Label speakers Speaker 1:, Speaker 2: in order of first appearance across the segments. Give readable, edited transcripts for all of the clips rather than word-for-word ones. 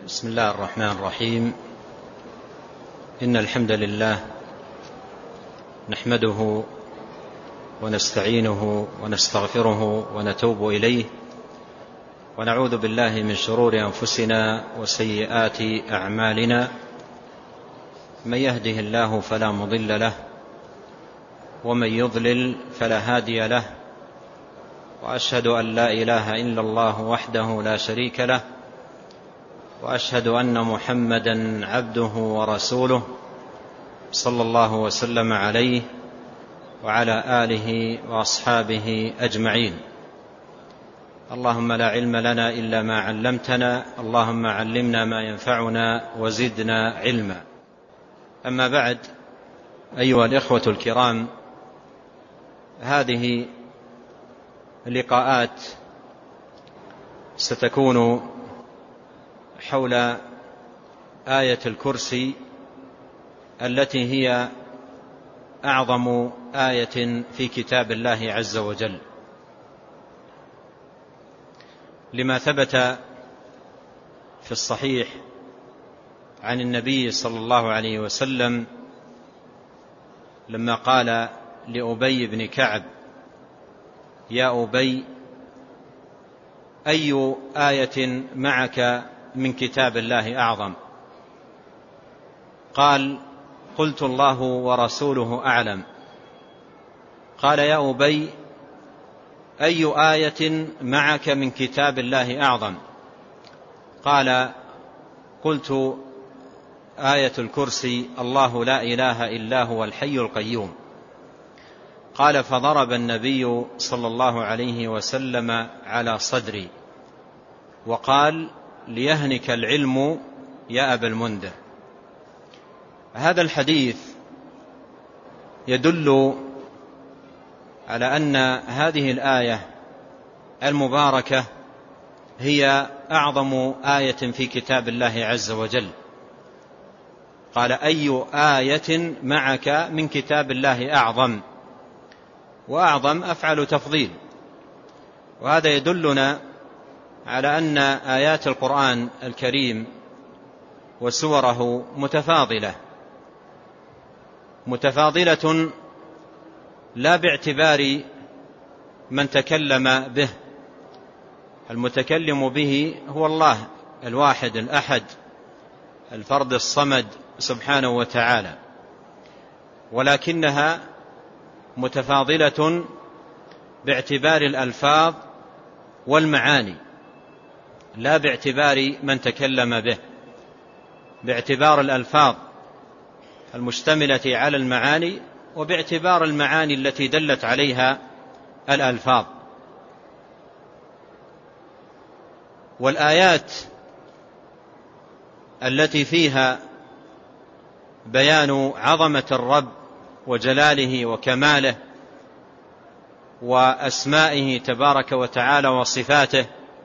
Speaker 1: بسم الله الرحمن الرحيم. إن الحمد لله نحمده ونستعينه ونستغفره ونتوب إليه، ونعوذ بالله من شرور أنفسنا وسيئات أعمالنا. من يهده الله فلا مضل له، ومن يضلل فلا هادي له، وأشهد أن لا إله إلا الله وحده لا شريك له، وأشهد أن محمدا عبده ورسوله صلى الله وسلم عليه وعلى آله وأصحابه أجمعين. اللهم لا علم لنا إلا ما علمتنا، اللهم علمنا ما ينفعنا وزدنا علما. أما بعد، أيها الإخوة الكرام، هذه اللقاءات ستكون حول آية الكرسي التي هي أعظم آية في كتاب الله عز وجل، لما ثبت في الصحيح عن النبي صلى الله عليه وسلم لما قال لأبي بن كعب: يا أبي، أي آية معك من كتاب الله أعظم؟ قال: قلت الله ورسوله أعلم. قال: يا أبي، أي آية معك من كتاب الله أعظم؟ قال: قلت آية الكرسي: الله لا إله إلا هو الحي القيوم. قال: فضرب النبي صلى الله عليه وسلم على صدري وقال: ليهنك العلم يا أبا المنذر. هذا الحديث يدل على أن هذه الآية المباركة هي أعظم آية في كتاب الله عز وجل. قال: أي آية معك من كتاب الله أعظم، وأعظم أفعل تفضيل. وهذا يدلنا على أن آيات القرآن الكريم وسوره متفاضلة لا باعتبار من تكلم به. المتكلم به هو الله الواحد الأحد الفرد الصمد سبحانه وتعالى، ولكنها متفاضلة باعتبار الألفاظ والمعاني، لا باعتبار من تكلم به، باعتبار الألفاظ المشتملة على المعاني، وباعتبار المعاني التي دلت عليها الألفاظ. والآيات التي فيها بيان عظمة الرب وجلاله وكماله وأسمائه تبارك وتعالى وصفاته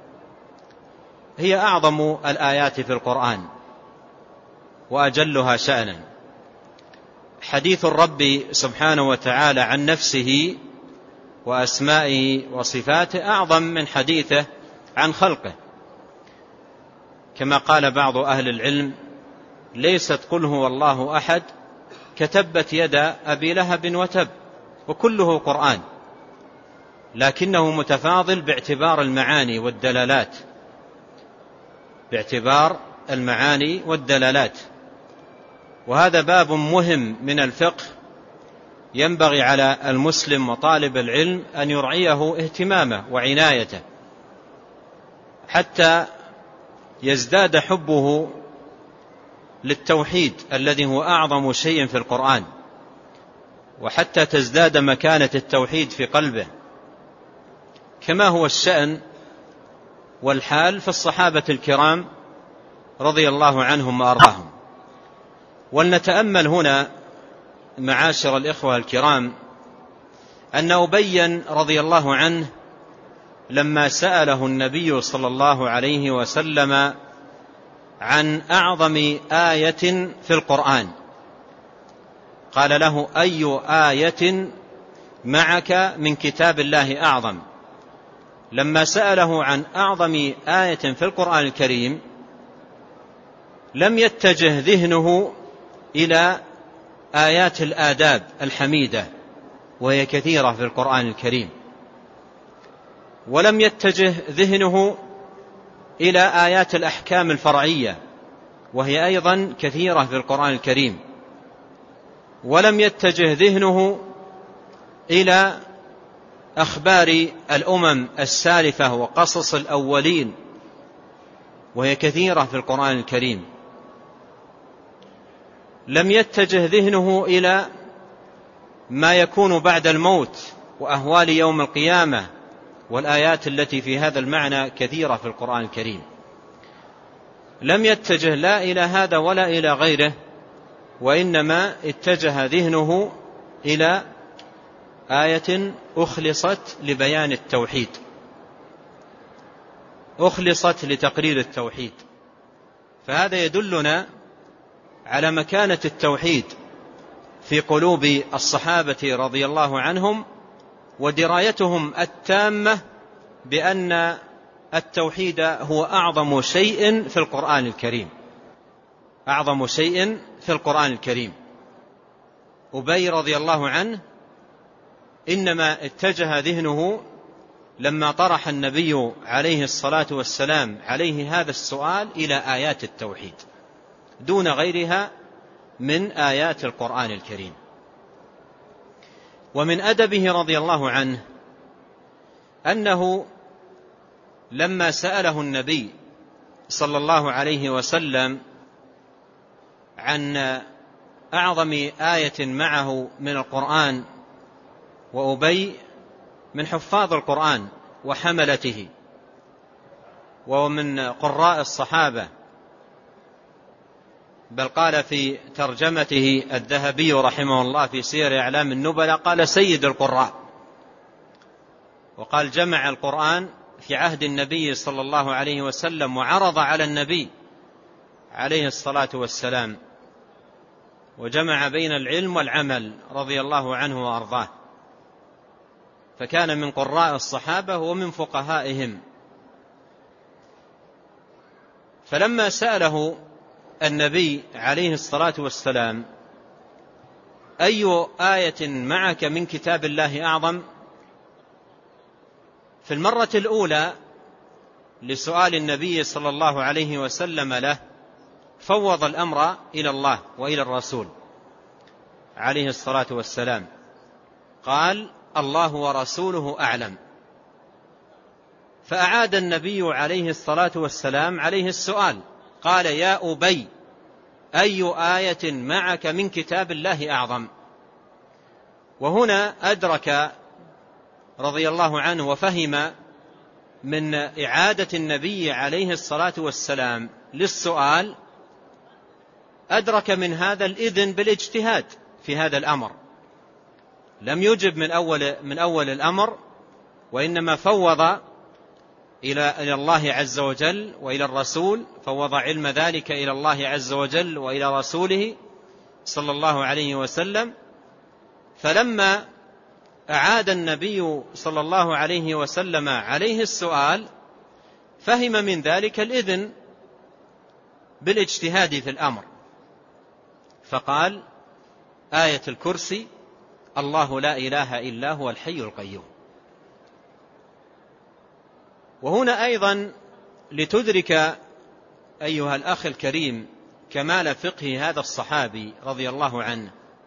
Speaker 1: هي أعظم الآيات في القرآن وأجلها شأنا. حديث الرب سبحانه وتعالى عن نفسه وأسمائه وصفاته أعظم من حديثه عن خلقه، كما قال بعض أهل العلم: ليست قل هو الله أحد كتبت يد أبي لهب وتب، وكله قرآن، لكنه متفاضل باعتبار المعاني والدلالات، باعتبار المعاني والدلالات. وهذا باب مهم من الفقه ينبغي على المسلم وطالب العلم أن يرعيه اهتمامه وعنايته، حتى يزداد حبه للتوحيد الذي هو أعظم شيء في القرآن، وحتى تزداد مكانة التوحيد في قلبه، كما هو الشأن والحال في الصحابة الكرام رضي الله عنهم وأرضاهم. ولنتأمل هنا معاشر الإخوة الكرام أن أبي رضي الله عنه لما سأله النبي صلى الله عليه وسلم عن أعظم آية في القرآن قال له: أي آية معك من كتاب الله أعظم؟ لما سأله عن أعظم آية في القرآن الكريم لم يتجه ذهنه إلى آيات الآداب الحميدة وهي كثيرة في القرآن الكريم، ولم يتجه ذهنه إلى آيات الأحكام الفرعية وهي أيضا كثيرة في القرآن الكريم، ولم يتجه ذهنه إلى أخبار الأمم السالفة وقصص الأولين وهي كثيرة في القرآن الكريم. لم يتجه ذهنه إلى ما يكون بعد الموت وأهوال يوم القيامة والآيات التي في هذا المعنى كثيرة في القرآن الكريم. لم يتجه لا إلى هذا ولا إلى غيره، وإنما اتجه ذهنه إلى آية أخلصت لبيان التوحيد، أخلصت لتقرير التوحيد. فهذا يدلنا على مكانة التوحيد في قلوب الصحابة رضي الله عنهم ودرايتهم التامة بأن التوحيد هو أعظم شيء في القرآن الكريم، أعظم شيء في القرآن الكريم. أبي رضي الله عنه إنما اتجه ذهنه لما طرح النبي عليه الصلاة والسلام عليه هذا السؤال إلى آيات التوحيد دون غيرها من آيات القرآن الكريم. ومن أدبه رضي الله عنه أنه لما سأله النبي صلى الله عليه وسلم عن أعظم آية معه من القرآن، وأبي من حفاظ القرآن وحملته ومن قراء الصحابة، بل قال في ترجمته الذهبي رحمه الله في سير أعلام النبلاء قال سيد القراء، وقال جمع القرآن في عهد النبي صلى الله عليه وسلم وعرض على النبي عليه الصلاة والسلام، وجمع بين العلم والعمل رضي الله عنه وأرضاه، فكان من قراء الصحابة ومن فقهائهم. فلما سأله النبي عليه الصلاة والسلام أي آية معك من كتاب الله أعظم، في المرة الأولى لسؤال النبي صلى الله عليه وسلم له فوض الأمر إلى الله وإلى الرسول عليه الصلاة والسلام، قال الله ورسوله أعلم. فأعاد النبي عليه الصلاة والسلام عليه السؤال، قال يا أبي أي آية معك من كتاب الله أعظم. وهنا أدرك رضي الله عنه وفهم من إعادة النبي عليه الصلاة والسلام للسؤال، أدرك من هذا الإذن بالاجتهاد في هذا الأمر، لم يجب من أول الأمر، وإنما فوض إلى الله عز وجل وإلى الرسول، فوض علم ذلك إلى الله عز وجل وإلى رسوله صلى الله عليه وسلم. فلما أعاد النبي صلى الله عليه وسلم عليه السؤال فهم من ذلك الإذن بالاجتهاد في الأمر، فقال آية الكرسي الله لا إله إلا هو الحي القيوم. وهنا أيضا لتدرك أيها الأخ الكريم كمال فقه هذا الصحابي رضي الله عنه،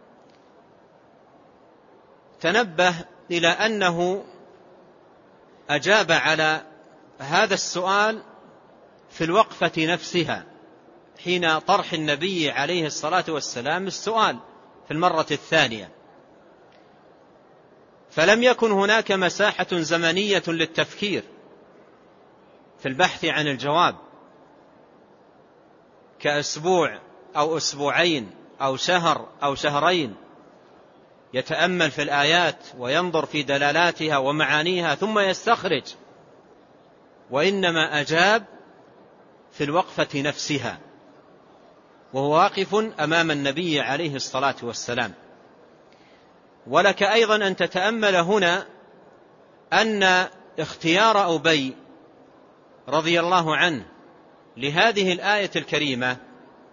Speaker 1: تنبه إلى أنه أجاب على هذا السؤال في الوقفة نفسها حين طرح النبي عليه الصلاة والسلام السؤال في المرة الثانية، فلم يكن هناك مساحة زمنية للتفكير في البحث عن الجواب كأسبوع أو أسبوعين أو شهر أو شهرين يتأمل في الآيات وينظر في دلالاتها ومعانيها ثم يستخرج، وإنما أجاب في الوقفة نفسها وهو واقف أمام النبي عليه الصلاة والسلام. ولك أيضا أن تتأمل هنا أن اختيار أبي رضي الله عنه لهذه الآية الكريمة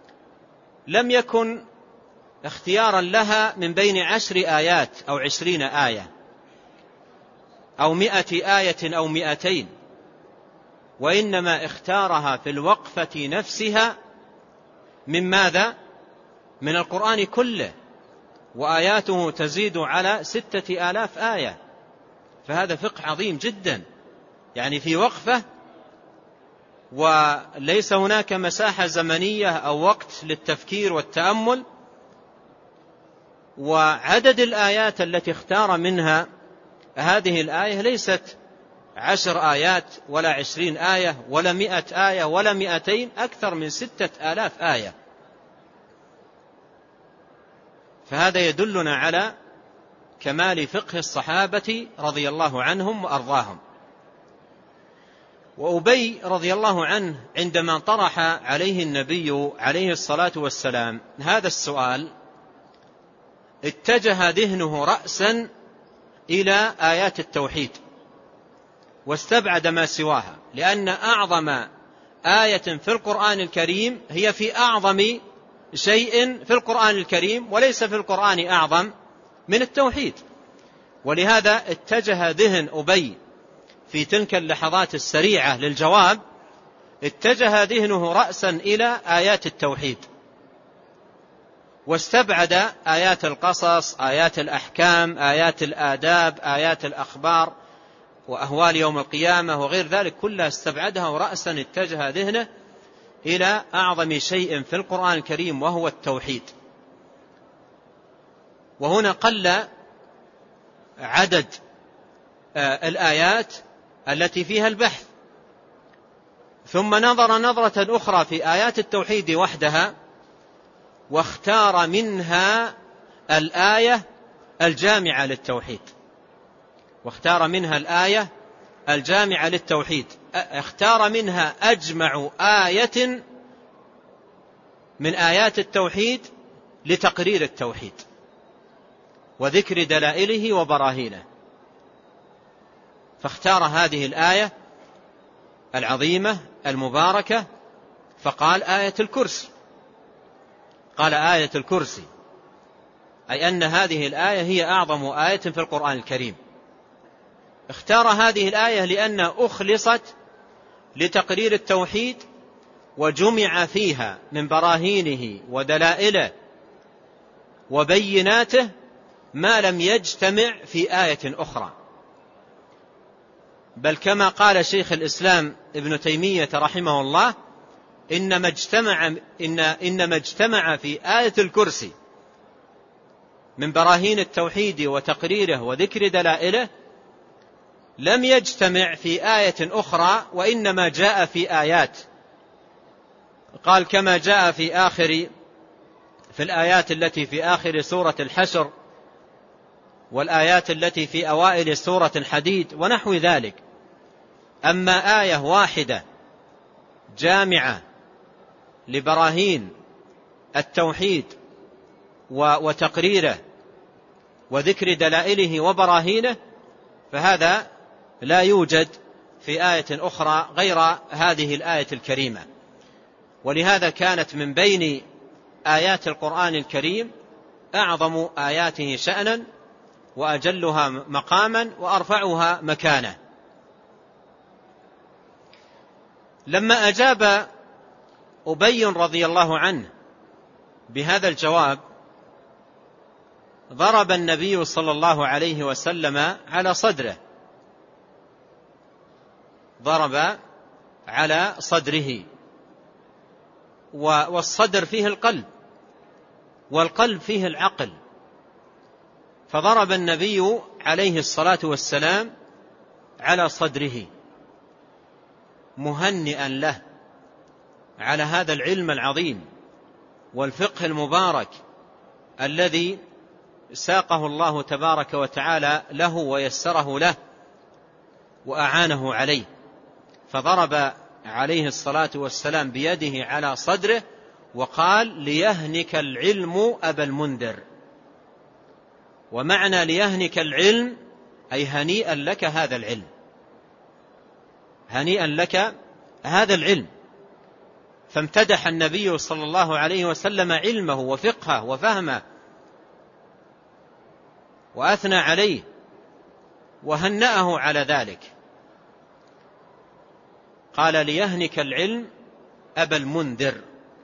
Speaker 1: لم يكن اختيارا لها من بين 10 آيات أو 20 آية أو 100 آية أو 200، وإنما اختارها في الوقفة نفسها من ماذا؟ من القرآن كله، وآياته تزيد على 6000 آية. فهذا فقه عظيم جدا، يعني في وقفة، وليس هناك مساحة زمنية أو وقت للتفكير والتأمل. وعدد الآيات التي اختار منها هذه الآية ليست 10 آيات ولا 20 آية ولا 100 آية ولا 200، أكثر من 6000 آية. فهذا يدلنا على كمال فقه الصحابة رضي الله عنهم وأرضاهم. وأبي رضي الله عنه عندما طرح عليه النبي عليه الصلاة والسلام هذا السؤال اتجه ذهنه رأسا إلى آيات التوحيد واستبعد ما سواها، لأن أعظم آية في القرآن الكريم هي في أعظم شيء في القرآن الكريم، وليس في القرآن أعظم من التوحيد. ولهذا اتجه ذهن أبي في تلك اللحظات السريعة للجواب، اتجه ذهنه رأسا إلى آيات التوحيد، واستبعد آيات القصص، آيات الأحكام، آيات الآداب، آيات الأخبار وأهوال يوم القيامة وغير ذلك، كلها استبعدها، ورأسا اتجه ذهنه إلى أعظم شيء في القرآن الكريم وهو التوحيد. وهنا قل عدد الآيات التي فيها البحث، ثم نظر نظرة أخرى في آيات التوحيد وحدها، واختار منها الآية الجامعة للتوحيد، واختار منها الآية الجامعة للتوحيد، اختار منها أجمع آية من آيات التوحيد لتقرير التوحيد وذكر دلائله وبراهينه، فاختار هذه الآية العظيمة المباركة، فقال آية الكرسي، قال آية الكرسي، أي أن هذه الآية هي أعظم آية في القرآن الكريم. اختار هذه الآية لأن أخلصت لتقرير التوحيد، وجمع فيها من براهينه ودلائله وبيناته ما لم يجتمع في آية أخرى. بل كما قال شيخ الإسلام ابن تيمية رحمه الله: إنما اجتمع في آية الكرسي من براهين التوحيد وتقريره وذكر دلائله لم يجتمع في آية أخرى، وإنما جاء في آيات. قال: كما جاء في الآيات التي في آخر سورة الحشر، والآيات التي في أوائل سورة الحديد ونحو ذلك. أما آية واحدة جامعة لبراهين التوحيد وتقريره وذكر دلائله وبراهينه، فهذا لا يوجد في آية أخرى غير هذه الآية الكريمة. ولهذا كانت من بين آيات القرآن الكريم أعظم آياته شأنا، وأجلها مقاما، وأرفعها مكانة. لما أجاب أبي رضي الله عنه بهذا الجواب، ضرب النبي صلى الله عليه وسلم على صدره، ضرب على صدره، والصدر فيه القلب، والقلب فيه العقل. فضرب النبي عليه الصلاة والسلام على صدره مهنئا له على هذا العلم العظيم والفقه المبارك الذي ساقه الله تبارك وتعالى له ويسره له وأعانه عليه. فضرب عليه الصلاة والسلام بيده على صدره وقال: ليهنك العلم أبا المنذر. ومعنى ليهنك العلم أي هنيئا لك هذا العلم، هنيئا لك هذا العلم. فامتدح النبي صلى الله عليه وسلم علمه وفقهه وفهمه وأثنى عليه وهنأه على ذلك. قال ليهنك العلم أبا المنذر،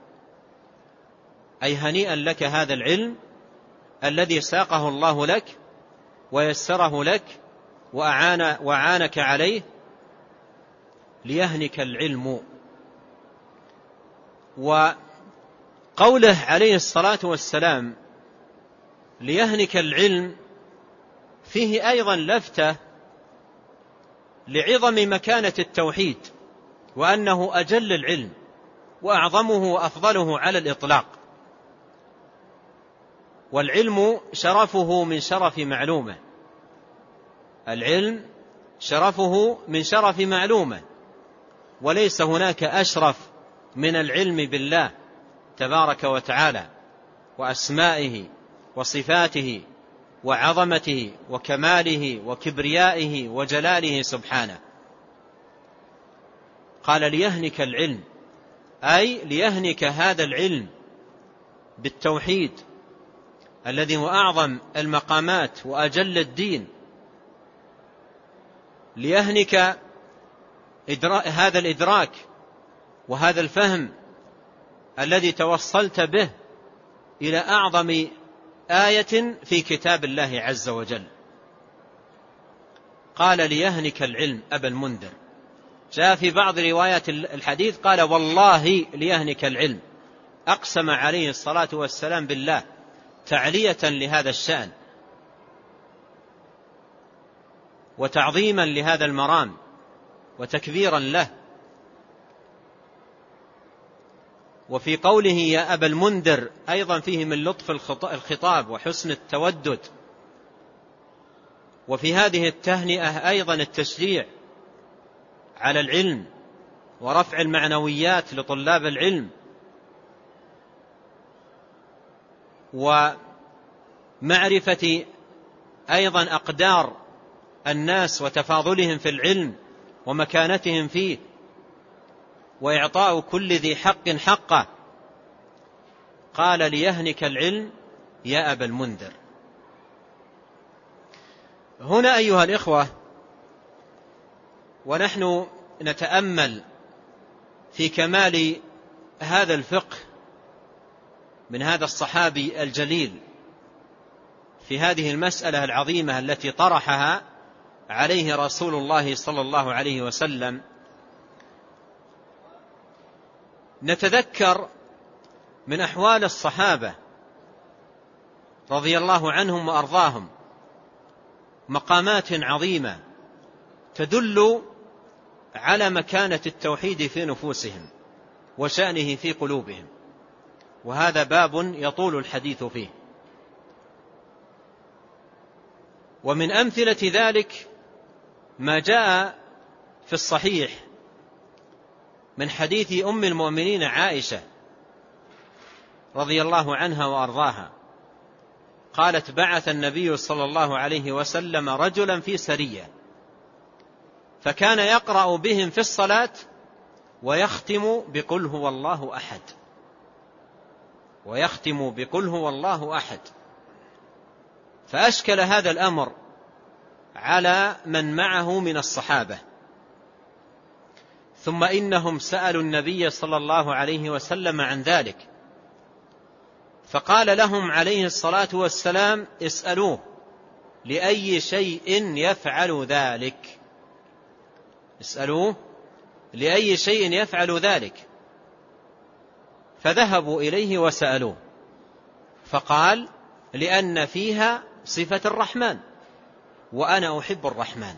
Speaker 1: أي هنيئا لك هذا العلم الذي ساقه الله لك ويسره لك وأعانك عليه. ليهنك العلم. وقوله عليه الصلاة والسلام ليهنك العلم فيه أيضا لفتة لعظم مكانة التوحيد، وأنه أجل العلم وأعظمه وأفضله على الإطلاق. والعلم شرفه من شرف معلومه، العلم شرفه من شرف معلومه، وليس هناك أشرف من العلم بالله تبارك وتعالى وأسمائه وصفاته وعظمته وكماله وكبريائه وجلاله سبحانه. قال ليهنك العلم، أي ليهنك هذا العلم بالتوحيد الذي هو أعظم المقامات وأجل الدين. ليهنك هذا الإدراك وهذا الفهم الذي توصلت به إلى أعظم آية في كتاب الله عز وجل. قال ليهنك العلم أبا المنذر. جاء في بعض روايات الحديث قال والله ليهنك العلم، أقسم عليه الصلاة والسلام بالله تعلية لهذا الشأن وتعظيما لهذا المرام وتكبيرا له. وفي قوله يا أبا المنذر أيضا فيه من لطف الخطاب وحسن التودد. وفي هذه التهنئة أيضا التشجيع على العلم ورفع المعنويات لطلاب العلم ومعرفة أيضا أقدار الناس وتفاضلهم في العلم ومكانتهم فيه، وإعطاء كل ذي حق حقه. قال ليهنك العلم يا أبا المنذر. هنا أيها الإخوة ونحن نتأمل في كمال هذا الفقه من هذا الصحابي الجليل في هذه المسألة العظيمة التي طرحها عليه رسول الله صلى الله عليه وسلم، نتذكر من أحوال الصحابة رضي الله عنهم وأرضاهم مقامات عظيمة تدل على مكانة التوحيد في نفوسهم وشأنه في قلوبهم، وهذا باب يطول الحديث فيه. ومن أمثلة ذلك ما جاء في الصحيح من حديث أم المؤمنين عائشة رضي الله عنها وأرضاها قالت بعث النبي صلى الله عليه وسلم رجلا في سرية، فكان يقرأ بهم في الصلاة ويختم بقل هو الله أحد، ويختم بقل هو الله أحد. فأشكل هذا الأمر على من معه من الصحابة، ثم إنهم سألوا النبي صلى الله عليه وسلم عن ذلك، فقال لهم عليه الصلاة والسلام اسألوه لأي شيء يفعل ذلك، اسألوه لأي شيء يفعل ذلك. فذهبوا إليه وسألوه، فقال لأن فيها صفة الرحمن وأنا أحب الرحمن.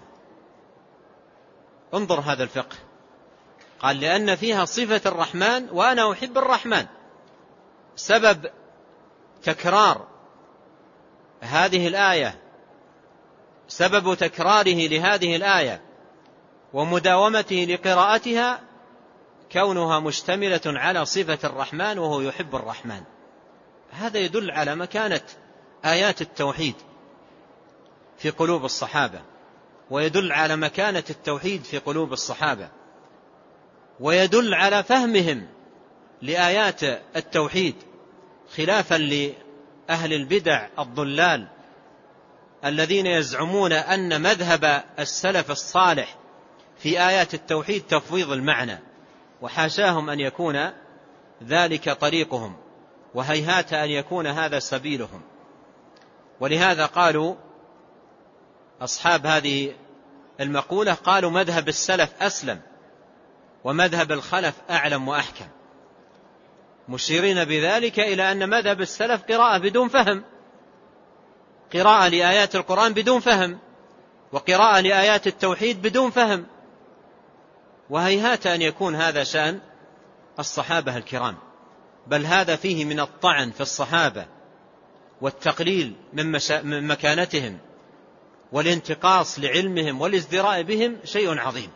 Speaker 1: انظر هذا الفقه، قال لأن فيها صفة الرحمن وأنا أحب الرحمن. سبب تكرار هذه الآية، سبب تكراره لهذه الآية ومداومته لقراءتها كونها مشتملة على صفة الرحمن وهو يحب الرحمن. هذا يدل على مكانة آيات التوحيد في قلوب الصحابة، ويدل على مكانة التوحيد في قلوب الصحابة، ويدل على فهمهم لآيات التوحيد، خلافا لأهل البدع الضلال الذين يزعمون أن مذهب السلف الصالح في آيات التوحيد تفويض المعنى، وحاشاهم أن يكون ذلك طريقهم، وهيهات أن يكون هذا سبيلهم. ولهذا قالوا أصحاب هذه المقولة، قالوا مذهب السلف أسلم ومذهب الخلف أعلم وأحكم، مشيرين بذلك إلى أن مذهب السلف قراءة بدون فهم، قراءة لآيات القرآن بدون فهم، وقراءة لآيات التوحيد بدون فهم، وهيهات أن يكون هذا شأن الصحابة الكرام، بل هذا فيه من الطعن في الصحابة والتقليل من مكانتهم والانتقاص لعلمهم والازدراء بهم شيء عظيم.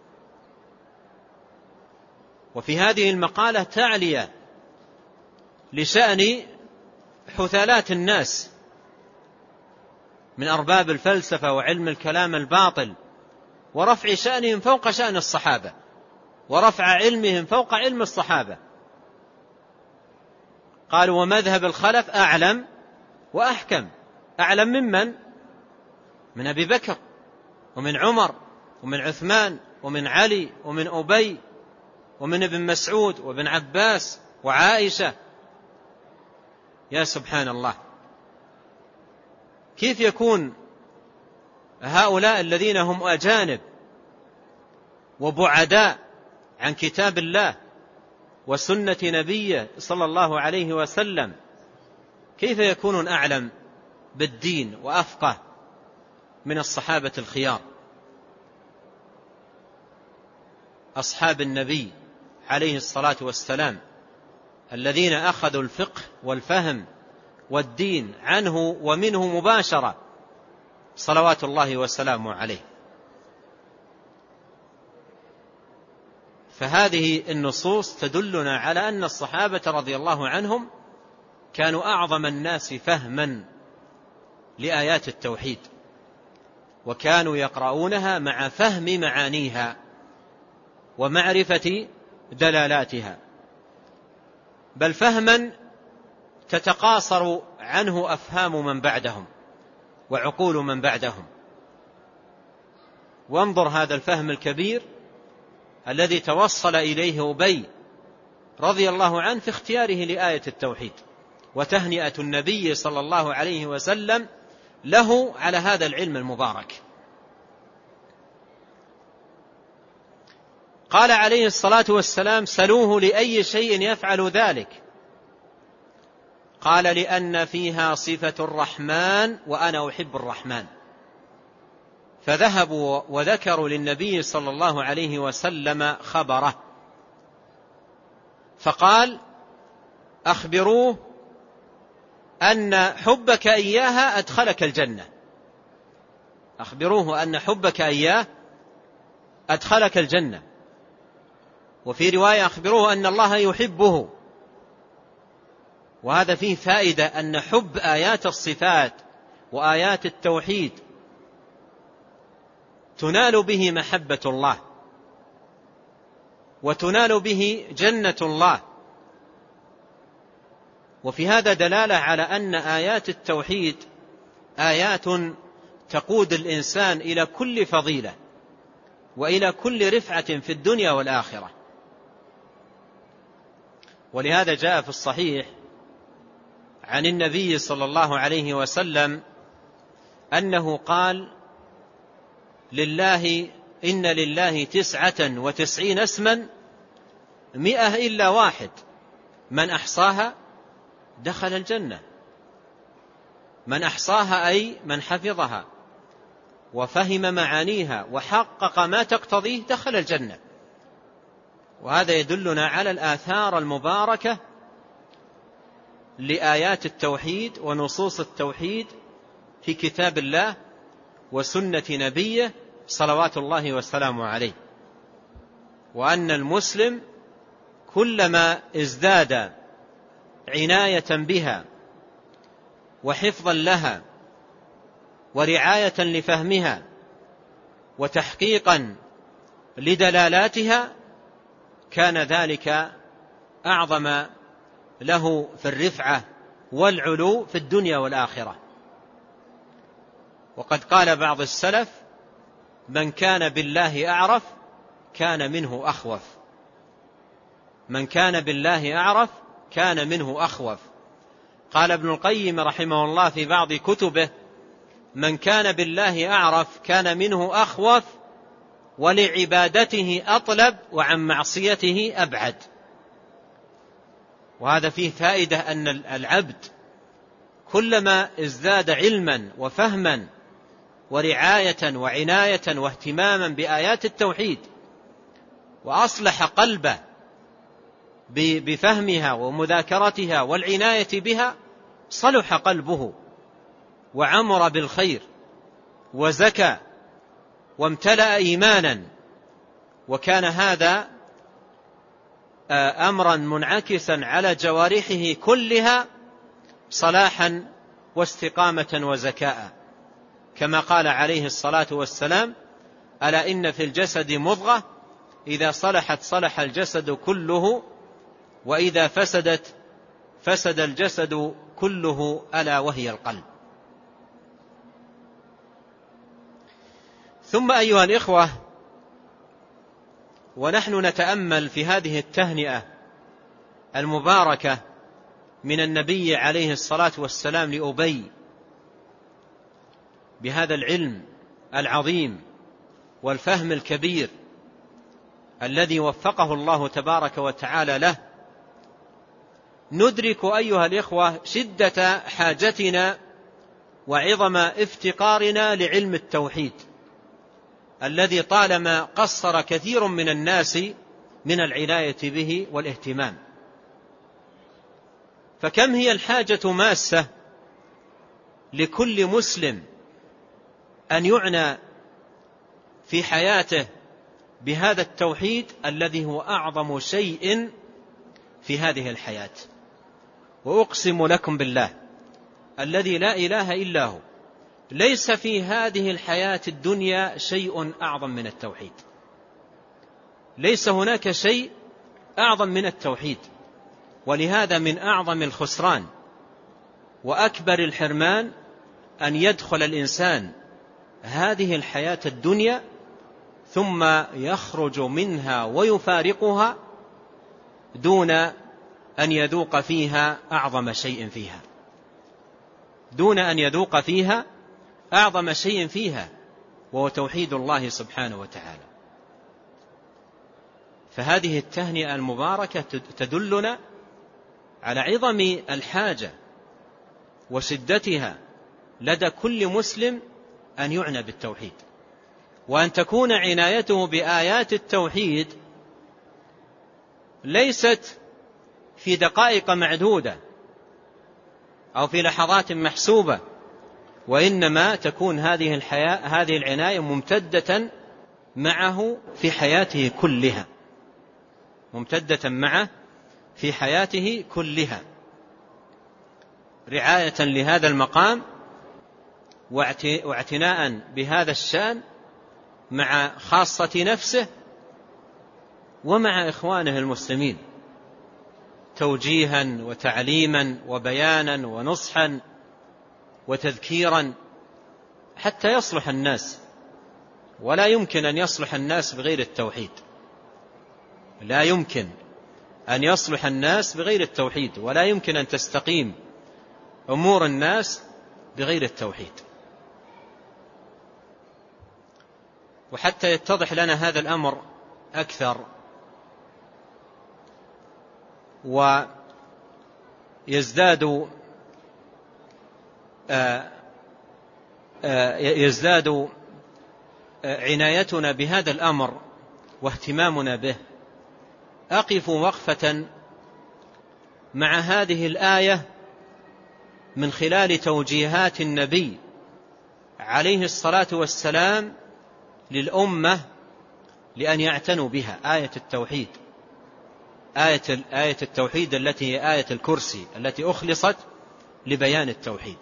Speaker 1: وفي هذه المقالة تعلية لشأن حثالات الناس من أرباب الفلسفة وعلم الكلام الباطل، ورفع شأنهم فوق شأن الصحابة، ورفع علمهم فوق علم الصحابة. قالوا ومذهب الخلف أعلم وأحكم. أعلم ممن؟ من أبي بكر ومن عمر ومن عثمان ومن علي ومن أبي ومن ابن مسعود وابن عباس وعائشة. يا سبحان الله، كيف يكون هؤلاء الذين هم أجانب وبعداء عن كتاب الله وسنة نبيه صلى الله عليه وسلم، كيف يكونون أعلم بالدين وأفقه من الصحابة الخيار أصحاب النبي عليه الصلاة والسلام، الذين أخذوا الفقه والفهم والدين عنه ومنه مباشرة صلوات الله وسلامه عليه. فهذه النصوص تدلنا على أن الصحابة رضي الله عنهم كانوا أعظم الناس فهما لآيات التوحيد، وكانوا يقرؤونها مع فهم معانيها ومعرفة دلالاتها، بل فهما تتقاصر عنه أفهام من بعدهم وعقول من بعدهم. وانظر هذا الفهم الكبير الذي توصل إليه أبي رضي الله عنه في اختياره لآية التوحيد، وتهنئة النبي صلى الله عليه وسلم له على هذا العلم المبارك. قال عليه الصلاة والسلام: سلوه لأي شيء يفعل ذلك؟ قال: لأن فيها صفة الرحمن وأنا أحب الرحمن. فذهبوا وذكروا للنبي صلى الله عليه وسلم خبره، فقال: أخبروه أن حبك إياها أدخلك الجنة. أخبروه أن حبك إياه أدخلك الجنة. وفي رواية: أخبروه أن الله يحبه. وهذا فيه فائدة أن حب آيات الصفات وآيات التوحيد تنال به محبة الله، وتنال به جنة الله. وفي هذا دلالة على أن آيات التوحيد آيات تقود الإنسان إلى كل فضيلة وإلى كل رفعة في الدنيا والآخرة. ولهذا جاء في الصحيح عن النبي صلى الله عليه وسلم أنه قال: إن لله 99 اسما 100 إلا واحد، من أحصاها دخل الجنة. من أحصاها أي من حفظها وفهم معانيها وحقق ما تقتضيه دخل الجنة. وهذا يدلنا على الآثار المباركة لآيات التوحيد ونصوص التوحيد في كتاب الله وسنة نبيه صلوات الله وسلامه عليه، وأن المسلم كلما ازداد عناية بها وحفظا لها ورعاية لفهمها وتحقيقا لدلالاتها كان ذلك أعظم له في الرفعة والعلو في الدنيا والآخرة. وقد قال بعض السلف: من كان بالله أعرف كان منه أخوف. من كان بالله أعرف كان منه أخوف. قال ابن القيم رحمه الله في بعض كتبه: من كان بالله أعرف كان منه أخوف، ولعبادته أطلب، وعن معصيته أبعد. وهذا فيه فائدة أن العبد كلما ازداد علما وفهما ورعاية وعناية واهتماما بآيات التوحيد، وأصلح قلبه بفهمها ومذاكرتها والعناية بها، صلح قلبه وعمر بالخير وزكى وامتلأ إيمانا. وكان هذا أمرا منعكسا على جوارحه كلها صلاحا واستقامة وزكاء، كما قال عليه الصلاة والسلام: ألا إن في الجسد مضغة إذا صلحت صلح الجسد كله، وإذا فسدت فسد الجسد كله، ألا وهي القلب. ثم أيها الإخوة، ونحن نتأمل في هذه التهنئة المباركة من النبي عليه الصلاة والسلام لأبي بهذا العلم العظيم والفهم الكبير الذي وفقه الله تبارك وتعالى له، ندرك أيها الإخوة شدة حاجتنا وعظم افتقارنا لعلم التوحيد الذي طالما قصر كثير من الناس من العناية به والاهتمام. فكم هي الحاجة ماسة لكل مسلم أن يعنى في حياته بهذا التوحيد الذي هو أعظم شيء في هذه الحياة. وأقسم لكم بالله الذي لا إله إلا هو، ليس في هذه الحياة الدنيا شيء أعظم من التوحيد. ليس هناك شيء أعظم من التوحيد. ولهذا من أعظم الخسران وأكبر الحرمان أن يدخل الإنسان هذه الحياة الدنيا ثم يخرج منها ويفارقها دون أن يذوق فيها أعظم شيء فيها، دون أن يذوق فيها أعظم شيء فيها، وهو توحيد الله سبحانه وتعالى. فهذه التهنئة المباركة تدلنا على عظم الحاجة وشدتها لدى كل مسلم أن يعنى بالتوحيد، وأن تكون عنايته بآيات التوحيد ليست في دقائق معدودة أو في لحظات محسوبة، وإنما تكون هذه العناية ممتدة معه في حياته كلها، ممتدة معه في حياته كلها، رعاية لهذا المقام واعتناء بهذا الشأن مع خاصة نفسه ومع إخوانه المسلمين، توجيها وتعليما وبيانا ونصحا وتذكيرا حتى يصلح الناس. ولا يمكن أن يصلح الناس بغير التوحيد، لا يمكن أن يصلح الناس بغير التوحيد، ولا يمكن أن تستقيم أمور الناس بغير التوحيد. وحتى يتضح لنا هذا الأمر أكثر ويزداد عنايتنا بهذا الأمر واهتمامنا به، أقف وقفة مع هذه الآية من خلال توجيهات النبي عليه الصلاة والسلام للأمة لأن يعتنوا بها، آية التوحيد، آية التوحيد التي هي آية الكرسي التي أخلصت لبيان التوحيد.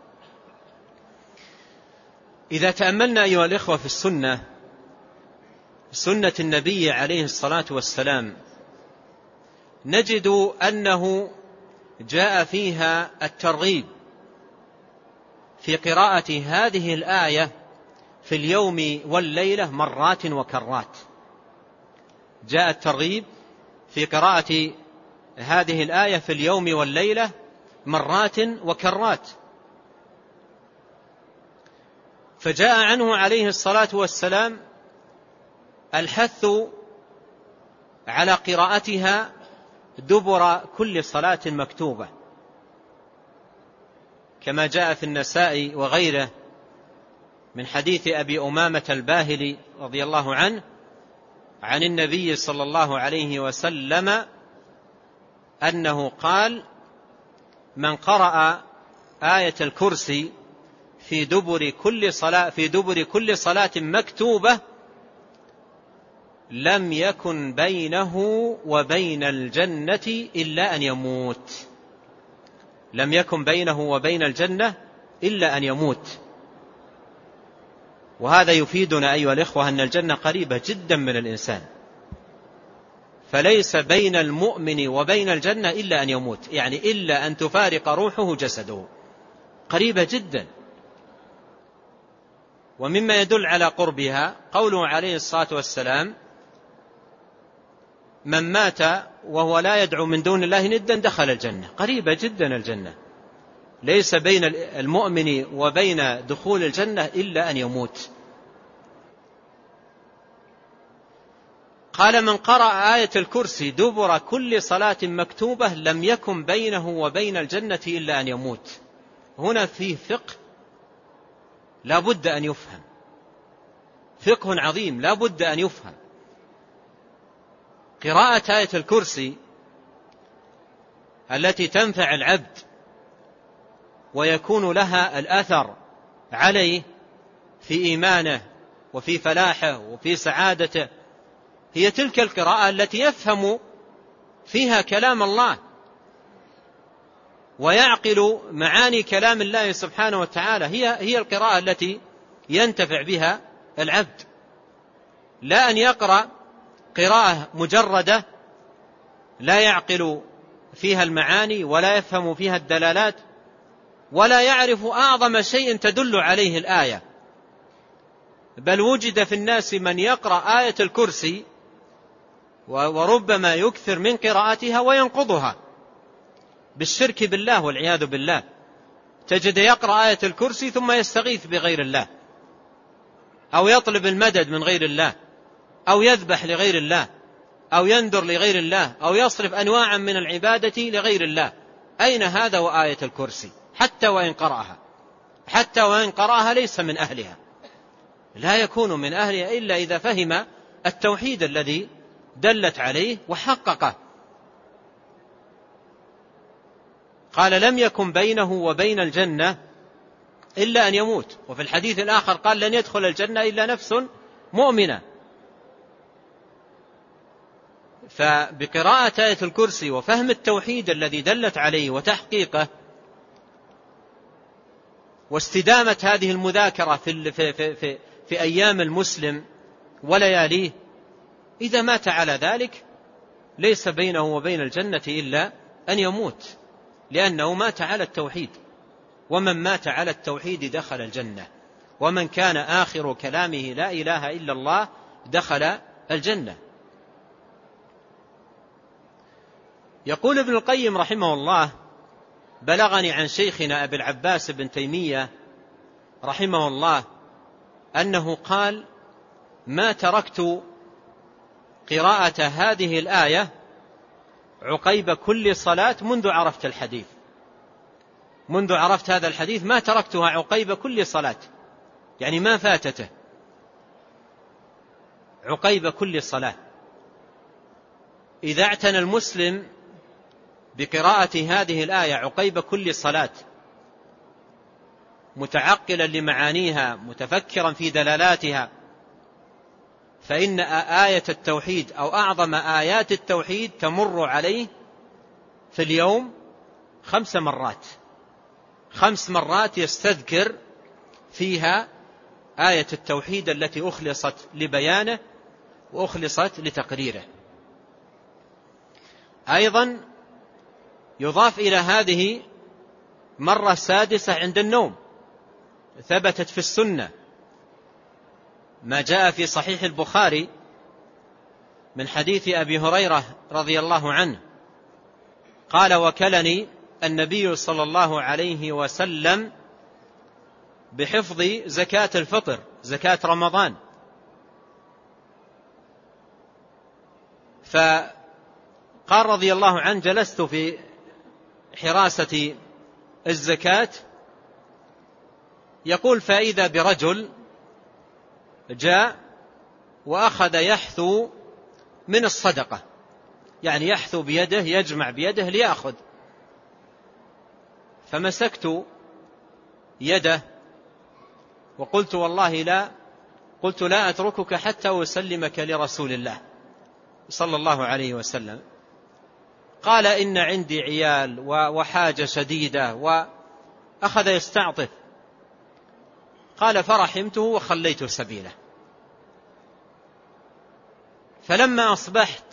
Speaker 1: إذا تأملنا أيها الإخوة في سنة النبي عليه الصلاة والسلام نجد أنه جاء فيها الترغيب في قراءة هذه الآية في اليوم والليلة مرات وكرات. جاء الترغيب في قراءة هذه الآية في اليوم والليلة مرات وكرات. فجاء عنه عليه الصلاة والسلام الحث على قراءتها دبر كل صلاة مكتوبة، كما جاء في النسائي وغيره من حديث أبي أمامة الباهلي رضي الله عنه عن النبي صلى الله عليه وسلم أنه قال: من قرأ آية الكرسي في دبر كل صلاة مكتوبة لم يكن بينه وبين الجنة إلا أن يموت. لم يكن بينه وبين الجنة إلا أن يموت. وهذا يفيدنا أيها الإخوة أن الجنة قريبة جدا من الإنسان، فليس بين المؤمن وبين الجنة إلا أن يموت، يعني إلا أن تفارق روحه جسده، قريبة جدا. ومما يدل على قربها قوله عليه الصلاة والسلام: من مات وهو لا يدعو من دون الله ندا دخل الجنة. قريبة جدا الجنة، ليس بين المؤمن وبين دخول الجنة إلا أن يموت. قال: من قرأ آية الكرسي دبر كل صلاة مكتوبة لم يكن بينه وبين الجنة إلا أن يموت. هنا فيه فقه لا بد أن يفهم، فقه عظيم لا بد أن يفهم. قراءة آية الكرسي التي تنفع العبد ويكون لها الأثر عليه في إيمانه وفي فلاحه وفي سعادته هي تلك القراءة التي يفهم فيها كلام الله ويعقل معاني كلام الله سبحانه وتعالى. هي القراءة التي ينتفع بها العبد، لا أن يقرأ قراءة مجردة لا يعقل فيها المعاني ولا يفهم فيها الدلالات ولا يعرف أعظم شيء تدل عليه الآية. بل وجد في الناس من يقرأ آية الكرسي وربما يكثر من قراءتها وينقضها بالشرك بالله والعياذ بالله. تجد يقرأ آية الكرسي ثم يستغيث بغير الله، أو يطلب المدد من غير الله، أو يذبح لغير الله، أو ينذر لغير الله، أو يصرف أنواعا من العبادة لغير الله. أين هذا وآية الكرسي؟ حتى وإن قرأها ليس من أهلها، لا يكون من أهلها إلا إذا فهم التوحيد الذي دلت عليه وحققه. قال: لم يكن بينه وبين الجنة إلا أن يموت. وفي الحديث الآخر قال: لن يدخل الجنة إلا نفس مؤمنة. فبقراءة آية الكرسي وفهم التوحيد الذي دلت عليه وتحقيقه واستدامة هذه المذاكرة في أيام المسلم ولياليه، إذا مات على ذلك ليس بينه وبين الجنة إلا أن يموت، لأنه مات على التوحيد، ومن مات على التوحيد دخل الجنة، ومن كان آخر كلامه لا إله إلا الله دخل الجنة. يقول ابن القيم رحمه الله: بلغني عن شيخنا أبي العباس بن تيمية رحمه الله أنه قال: ما تركت قراءة هذه الآية عقيب كل صلاة منذ عرفت الحديث. منذ عرفت هذا الحديث ما تركتها عقيب كل صلاة، يعني ما فاتته عقيب كل صلاة. إذا اعتنى المسلم بقراءة هذه الآية عقيب كل صلاة متعقلا لمعانيها متفكرا في دلالاتها، فإن آية التوحيد أو أعظم آيات التوحيد تمر عليه في اليوم 5 مرات، 5 مرات يستذكر فيها آية التوحيد التي أخلصت لبيانه وأخلصت لتقريره. أيضا يضاف إلى هذه مرة سادسة عند النوم، ثبتت في السنة ما جاء في صحيح البخاري من حديث أبي هريرة رضي الله عنه قال: وكلني النبي صلى الله عليه وسلم بحفظ زكاة الفطر، زكاة رمضان. فقال رضي الله عنه: جلست في حراسة الزكاة، يقول: فإذا برجل جاء وأخذ يحثو من الصدقة، يعني يحثو بيده، يجمع بيده ليأخذ. فمسكت يده وقلت: والله لا أتركك حتى أسلمك لرسول الله صلى الله عليه وسلم. قال: إن عندي عيال وحاجة شديدة، وأخذ يستعطف. قال: فرحمته وخليت سبيله. فلما أصبحت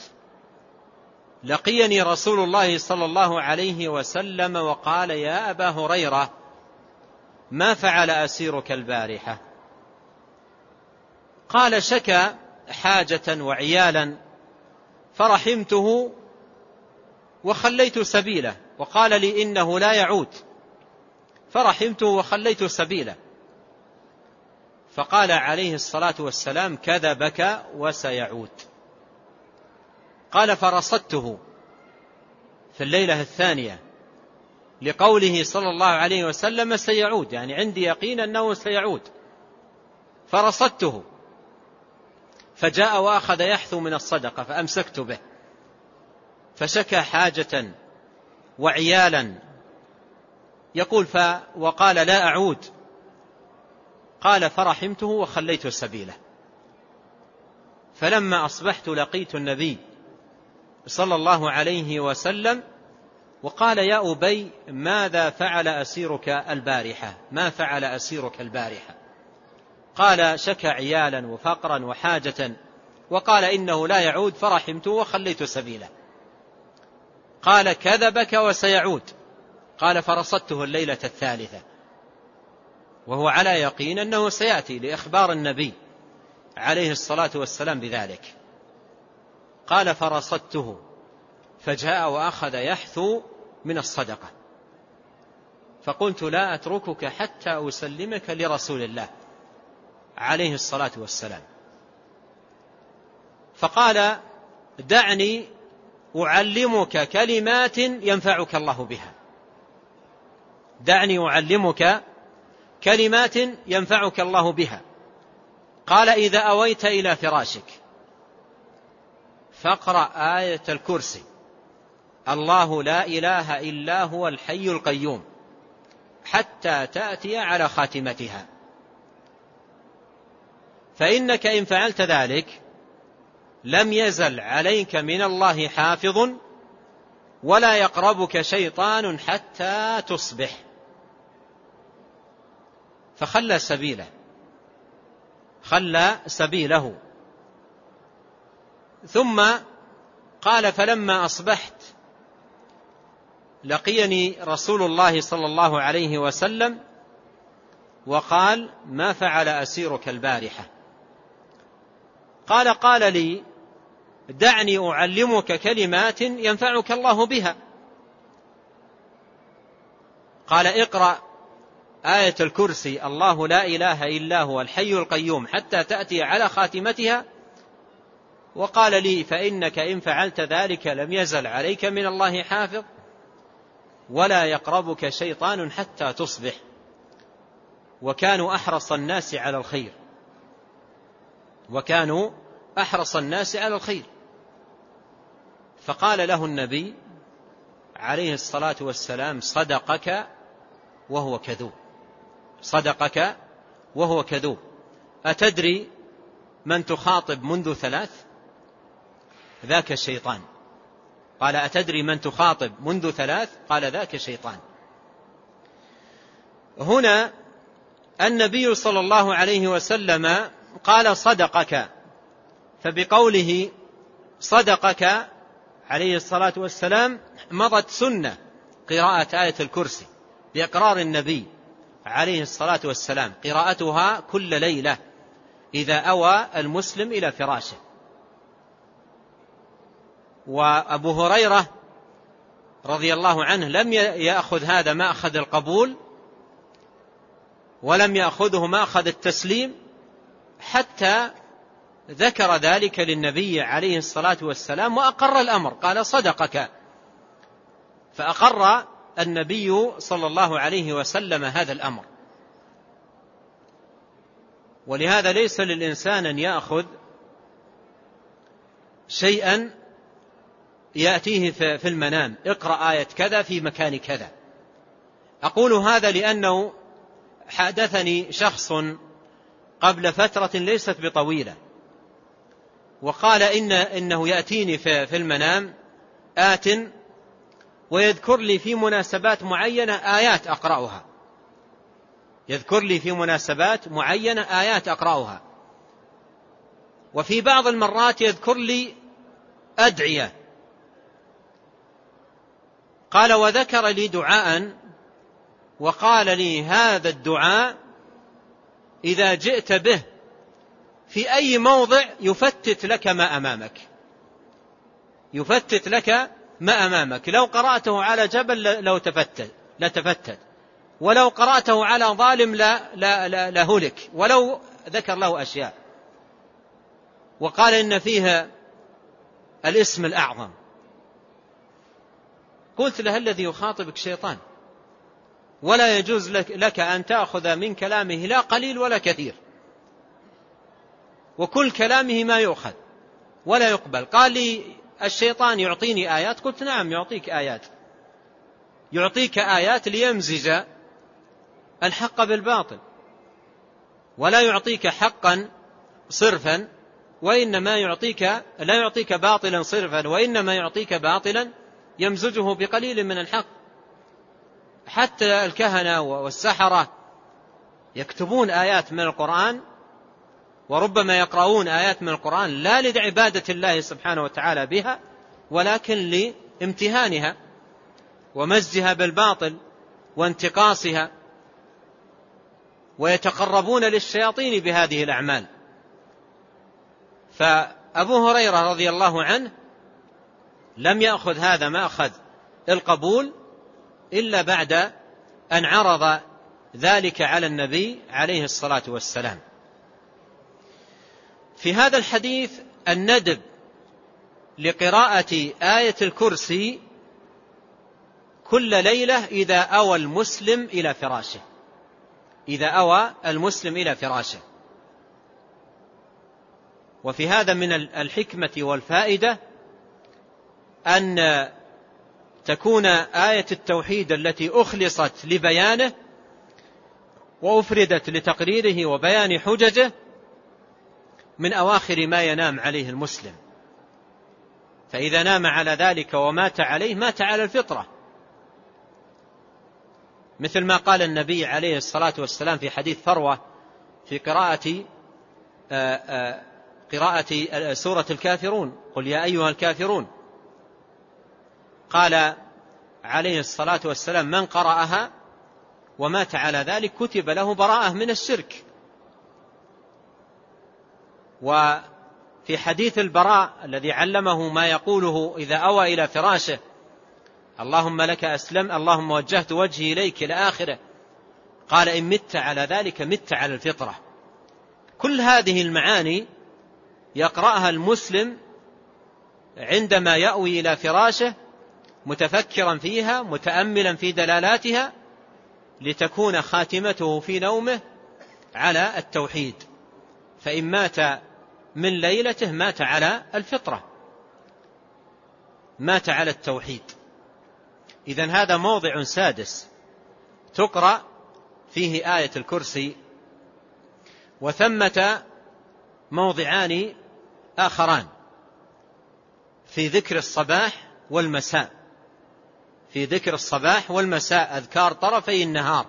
Speaker 1: لقيني رسول الله صلى الله عليه وسلم وقال: يا أبا هريرة، ما فعل أسيرك البارحة؟ قال: شكى حاجة وعيالا فرحمته وخليت سبيله، وقال لي إنه لا يعود، فرحمته وخليت سبيله. فقال عليه الصلاة والسلام: كذبك وسيعود. قال: فرصدته في الليلة الثانية لقوله صلى الله عليه وسلم: سيعود، يعني عندي يقين أنه سيعود. فرصدته فجاء وأخذ يحثو من الصدقة، فأمسكت به، فشكى حاجة وعيالا، يقول: وقال: لا أعود. قال: فرحمته وخليت سبيله. فلما أصبحت لقيت النبي صلى الله عليه وسلم وقال: يا أبي، ماذا فعل أسيرك البارحة؟ ما فعل أسيرك البارحة؟ قال: شكى عيالا وفقرا وحاجة، وقال إنه لا يعود، فرحمته وخليت سبيله. قال: كذبك وسيعود. قال: فرصدته الليلة الثالثة وهو على يقين أنه سيأتي لإخبار النبي عليه الصلاة والسلام بذلك. قال: فرصدته فجاء وأخذ يحثو من الصدقة، فقلت: لا أتركك حتى أسلمك لرسول الله عليه الصلاة والسلام. فقال: دعني أعلمك كلمات ينفعك الله بها، دعني أعلمك كلمات ينفعك الله بها. قال: إذا أويت إلى فراشك فاقرأ آية الكرسي: الله لا إله إلا هو الحي القيوم، حتى تأتي على خاتمتها، فإنك إن فعلت ذلك لم يزل عليك من الله حافظ، ولا يقربك شيطان حتى تصبح. فخلى سبيله. ثم قال: فلما أصبحت لقيني رسول الله صلى الله عليه وسلم وقال: ما فعل أسيرك البارحة؟ قال لي: دعني أعلمك كلمات ينفعك الله بها. قال: اقرأ آية الكرسي: الله لا إله إلا هو الحي القيوم، حتى تأتي على خاتمتها. وقال لي: فإنك إن فعلت ذلك لم يزل عليك من الله حافظ، ولا يقربك شيطان حتى تصبح. وكانوا أحرص الناس على الخير. فقال له النبي عليه الصلاة والسلام: صدقك وهو كذوب. أتدري من تخاطب منذ 3؟ ذاك الشيطان. قال: أتدري من تخاطب منذ 3؟ قال: ذاك الشيطان. هنا النبي صلى الله عليه وسلم قال: صدقك، فبقوله صدقك عليه الصلاة والسلام مضت سنة قراءة آية الكرسي بإقرار النبي عليه الصلاة والسلام، قراءتها كل ليلة إذا أوى المسلم إلى فراشه. وأبو هريرة رضي الله عنه لم يأخذ هذا مأخذ القبول ولم يأخذه مأخذ التسليم حتى ذكر ذلك للنبي عليه الصلاة والسلام وأقر الأمر، قال صدقك، فأقر النبي صلى الله عليه وسلم هذا الأمر. ولهذا ليس للإنسان أن يأخذ شيئا يأتيه في المنام، اقرأ آية كذا في مكان كذا. أقول هذا لأنه حدثني شخص قبل فترة ليست بطويلة وقال إنه يأتيني في المنام آت ويذكر لي في مناسبات معينة آيات أقرأها، يذكر لي في مناسبات معينة آيات أقرأها، وفي بعض المرات يذكر لي أدعية. قال وذكر لي دعاء وقال لي هذا الدعاء إذا جئت به في أي موضع يفتت لك ما أمامك، يفتت لك ما أمامك، لو قرأته على جبل لتفتت، ولو قرأته على ظالم لهلك، ولو ذكر له أشياء. وقال إن فيها الاسم الأعظم. قلت له الذي يخاطبك شيطان، ولا يجوز لك أن تأخذ من كلامه لا قليل ولا كثير، وكل كلامه ما يؤخذ ولا يقبل. قال لي الشيطان يعطيني آيات. قلت نعم يعطيك آيات، يعطيك آيات ليمزج الحق بالباطل، ولا يعطيك حقا صرفا، وإنما لا يعطيك باطلا صرفا، وإنما يعطيك باطلا يمزجه بقليل من الحق. حتى الكهنة والسحرة يكتبون آيات من القرآن، وربما يقرؤون آيات من القرآن لا لعبادة الله سبحانه وتعالى بها، ولكن لامتهانها ومزجها بالباطل وانتقاصها، ويتقربون للشياطين بهذه الأعمال. فأبو هريرة رضي الله عنه لم يأخذ هذا مأخذ القبول إلا بعد أن عرض ذلك على النبي عليه الصلاة والسلام. في هذا الحديث الندب لقراءة آية الكرسي كل ليلة إذا أوى المسلم إلى فراشه، إذا أوى المسلم إلى فراشه. وفي هذا من الحكمة والفائدة أن تكون آية التوحيد التي أخلصت لبيانه وأفردت لتقريره وبيان حججه من أواخر ما ينام عليه المسلم، فإذا نام على ذلك ومات عليه مات على الفطرة، مثل ما قال النبي عليه الصلاة والسلام في حديث فروة في قراءة سورة الكافرون، قل يا أيها الكافرون، قال عليه الصلاة والسلام من قرأها ومات على ذلك كتب له براءة من الشرك. وفي حديث البراء الذي علمه ما يقوله إذا أوى إلى فراشه اللهم لك أسلم، اللهم وجهت وجهي إليك إلى آخره، قال إن مت على ذلك مت على الفطرة. كل هذه المعاني يقرأها المسلم عندما يأوي إلى فراشه متفكرا فيها متأملا في دلالاتها، لتكون خاتمته في نومه على التوحيد، فإن مات من ليلته مات على الفطرة، مات على التوحيد. إذن هذا موضع سادس تقرأ فيه آية الكرسي. وثمة موضعان آخران في ذكر الصباح والمساء، في ذكر الصباح والمساء أذكار طرفي النهار.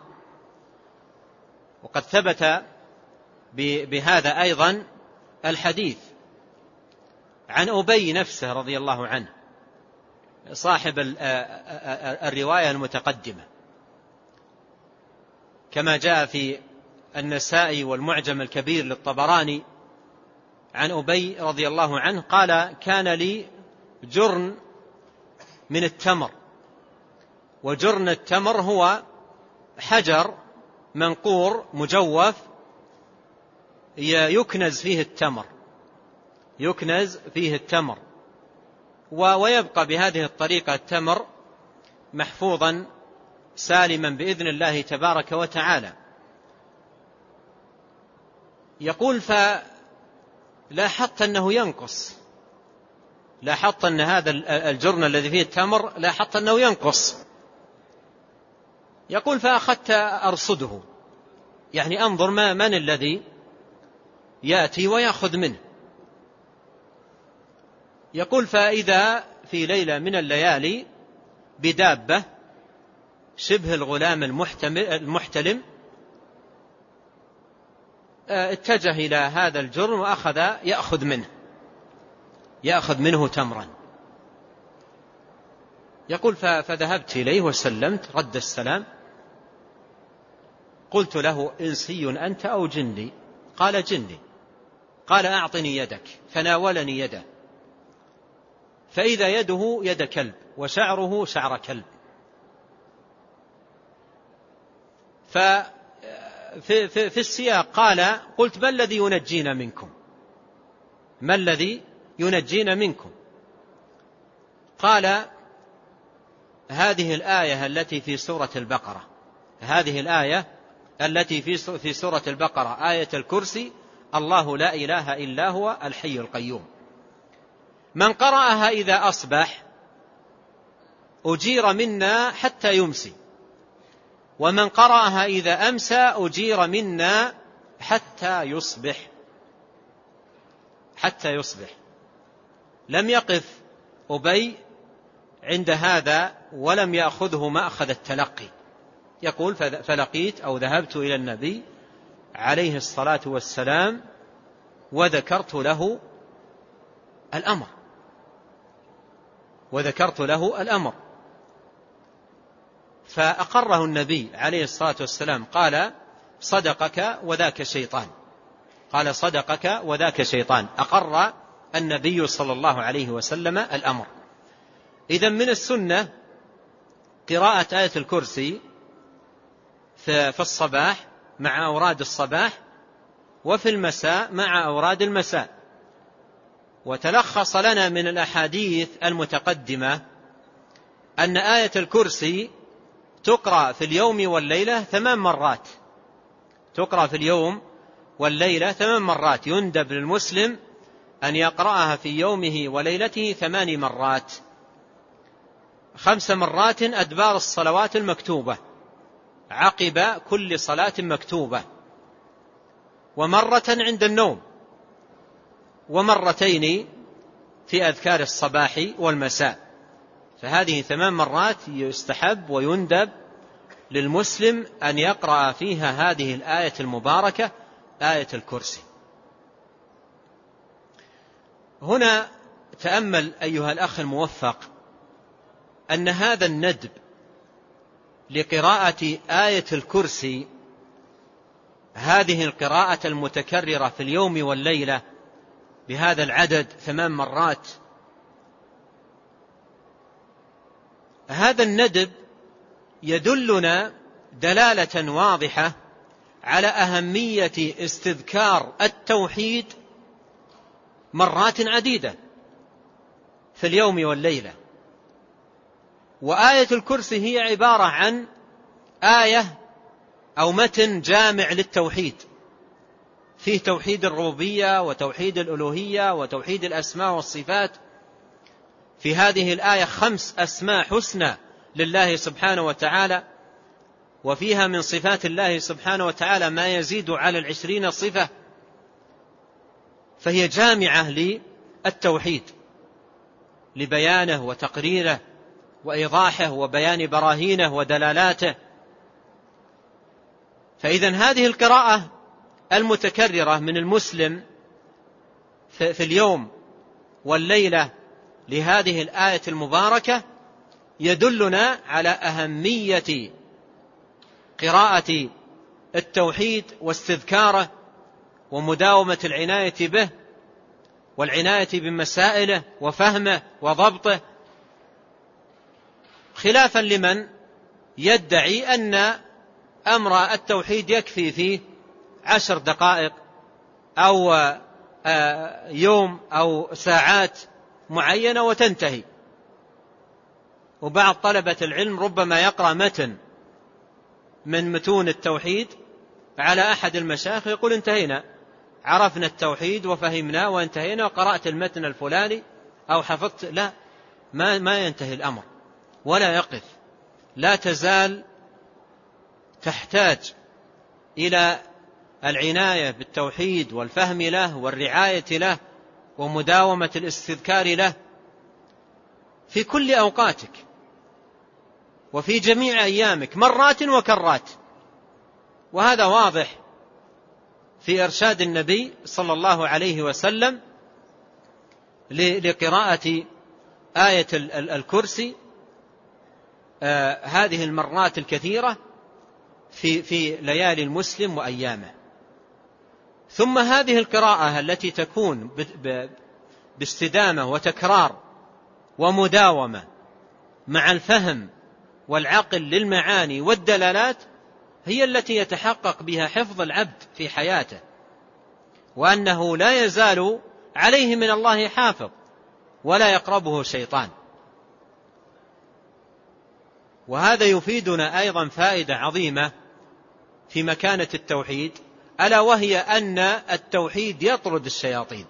Speaker 1: وقد ثبت بهذا أيضا الحديث عن أبي نفسه رضي الله عنه صاحب الرواية المتقدمة، كما جاء في النسائي والمعجم الكبير للطبراني عن أبي رضي الله عنه قال: كان لي جرن من التمر، وجرن التمر هو حجر منقور مجوف يكنز فيه التمر، ويبقى بهذه الطريقة التمر محفوظا سالما بإذن الله تبارك وتعالى. يقول: فلاحظت أنه ينقص، لاحظت أن هذا الجرن الذي فيه التمر لاحظت أنه ينقص. يقول: فأخذت أرصده، يعني أنظر من الذي يأتي ويأخذ منه. يقول: فإذا في ليلة من الليالي بدابة شبه الغلام المحتلم اتجه إلى هذا الجرن وأخذ يأخذ منه تمرا. يقول: فذهبت إليه وسلمت، رد السلام. قلت له: إنسي أنت أو جني؟ قال: جني. قال: أعطني يدك. فناولني يده، فإذا يده يد كلب وشعره شعر كلب. في السياق قال: قلت: ما الذي ينجينا منكم؟ ما الذي ينجينا منكم؟ قال: هذه الآية التي في سورة البقرة، هذه الآية التي في سورة البقرة، آية الكرسي: الله لا إله إلا هو الحي القيوم، من قرأها إذا أصبح أجير منا حتى يمسي، ومن قرأها إذا أمسى أجير منا حتى يصبح. لم يقف أبي عند هذا ولم يأخذه مأخذ التلقي. يقول: فلقيت أو ذهبت إلى النبي عليه الصلاة والسلام وذكرت له الأمر، فأقره النبي عليه الصلاة والسلام. قال: صدقك وذاك شيطان. قال: صدقك وذاك شيطان. أقر النبي صلى الله عليه وسلم الأمر. إذن من السنة قراءة آية الكرسي في الصباح مع أوراد الصباح، وفي المساء مع أوراد المساء. وتلخص لنا من الأحاديث المتقدمة أن آية الكرسي تقرأ في اليوم والليلة 8 مرات، تقرأ في اليوم والليلة 8 مرات. يندب للمسلم أن يقرأها في يومه وليلته 8 مرات، 5 مرات أدبار الصلوات المكتوبة عقب كل صلاة مكتوبة، ومرة عند النوم، ومرتين في أذكار الصباح والمساء. فهذه 8 مرات يستحب ويندب للمسلم أن يقرأ فيها هذه الآية المباركة، آية الكرسي. هنا تأمل أيها الأخ الموفق أن هذا الندب لقراءة آية الكرسي، هذه القراءة المتكررة في اليوم والليلة بهذا العدد 8 مرات، هذا الندب يدلنا دلالة واضحة على أهمية استذكار التوحيد مرات عديدة في اليوم والليلة. وآية الكرسي هي عبارة عن آية أو متن جامع للتوحيد، فيه توحيد الربوبية وتوحيد الألوهية وتوحيد الأسماء والصفات. في هذه الآية 5 أسماء حسنى لله سبحانه وتعالى، وفيها من صفات الله سبحانه وتعالى ما يزيد على 20 صفة، فهي جامعة للتوحيد، لبيانه وتقريره وإيضاحه وبيان براهينه ودلالاته. فإذن هذه القراءة المتكررة من المسلم في اليوم والليلة لهذه الآية المباركة يدلنا على أهمية قراءة التوحيد واستذكاره ومداومة العناية به والعناية بمسائله وفهمه وضبطه، خلافا لمن يدعي أن أمر التوحيد يكفي فيه 10 دقائق أو يوم أو ساعات معينة وتنتهي. وبعض طلبة العلم ربما يقرأ متن من متون التوحيد على أحد المشايخ يقول انتهينا، عرفنا التوحيد وفهمنا وانتهينا وقرأت المتن الفلاني أو حفظت. لا، ما ينتهي الأمر ولا يقف، لا تزال تحتاج إلى العناية بالتوحيد والفهم له والرعاية له ومداومة الاستذكار له في كل أوقاتك وفي جميع أيامك مرات وكرات. وهذا واضح في إرشاد النبي صلى الله عليه وسلم لقراءة آية الكرسي هذه المرات الكثيرة في ليالي المسلم وأيامه. ثم هذه القراءة التي تكون باستدامة وتكرار ومداومة مع الفهم والعقل للمعاني والدلالات هي التي يتحقق بها حفظ العبد في حياته، وأنه لا يزال عليه من الله حافظ ولا يقربه شيطان. وهذا يفيدنا أيضا فائدة عظيمة في مكانة التوحيد، ألا وهي أن التوحيد يطرد الشياطين.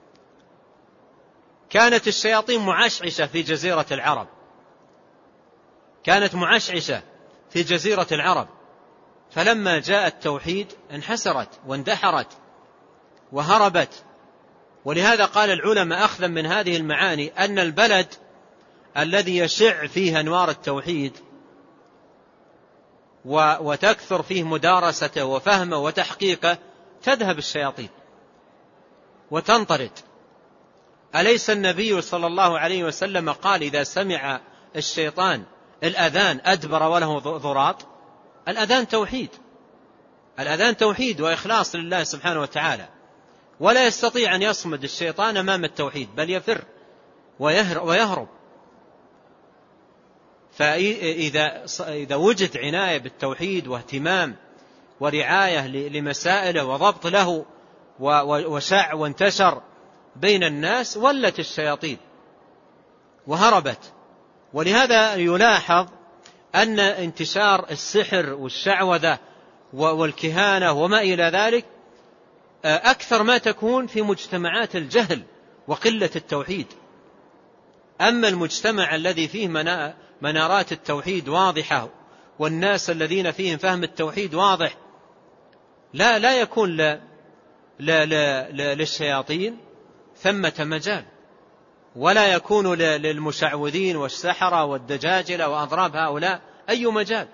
Speaker 1: كانت الشياطين معشعشة في جزيرة العرب، كانت معشعشة في جزيرة العرب، فلما جاء التوحيد انحسرت واندحرت وهربت. ولهذا قال العلماء أخذا من هذه المعاني أن البلد الذي يشع فيه أنوار التوحيد وتكثر فيه مدارسته وفهمه وتحقيقه تذهب الشياطين وتنطرد. أليس النبي صلى الله عليه وسلم قال إذا سمع الشيطان الأذان أدبر وله ضراط؟ الأذان توحيد، الأذان توحيد وإخلاص لله سبحانه وتعالى، ولا يستطيع أن يصمد الشيطان أمام التوحيد بل يفر ويهرب. فإذا وجد عناية بالتوحيد واهتمام ورعاية لمسائله وضبط له وشع وانتشر بين الناس ولت الشياطين وهربت. ولهذا يلاحظ أن انتشار السحر والشعوذة والكهانة وما إلى ذلك أكثر ما تكون في مجتمعات الجهل وقلة التوحيد. أما المجتمع الذي فيه منارات التوحيد واضحة والناس الذين فيهم فهم التوحيد واضح لا يكون للشياطين ثمة مجال، ولا يكون للمشعوذين والسحرة والدجاجلة وأضراب هؤلاء أي مجال.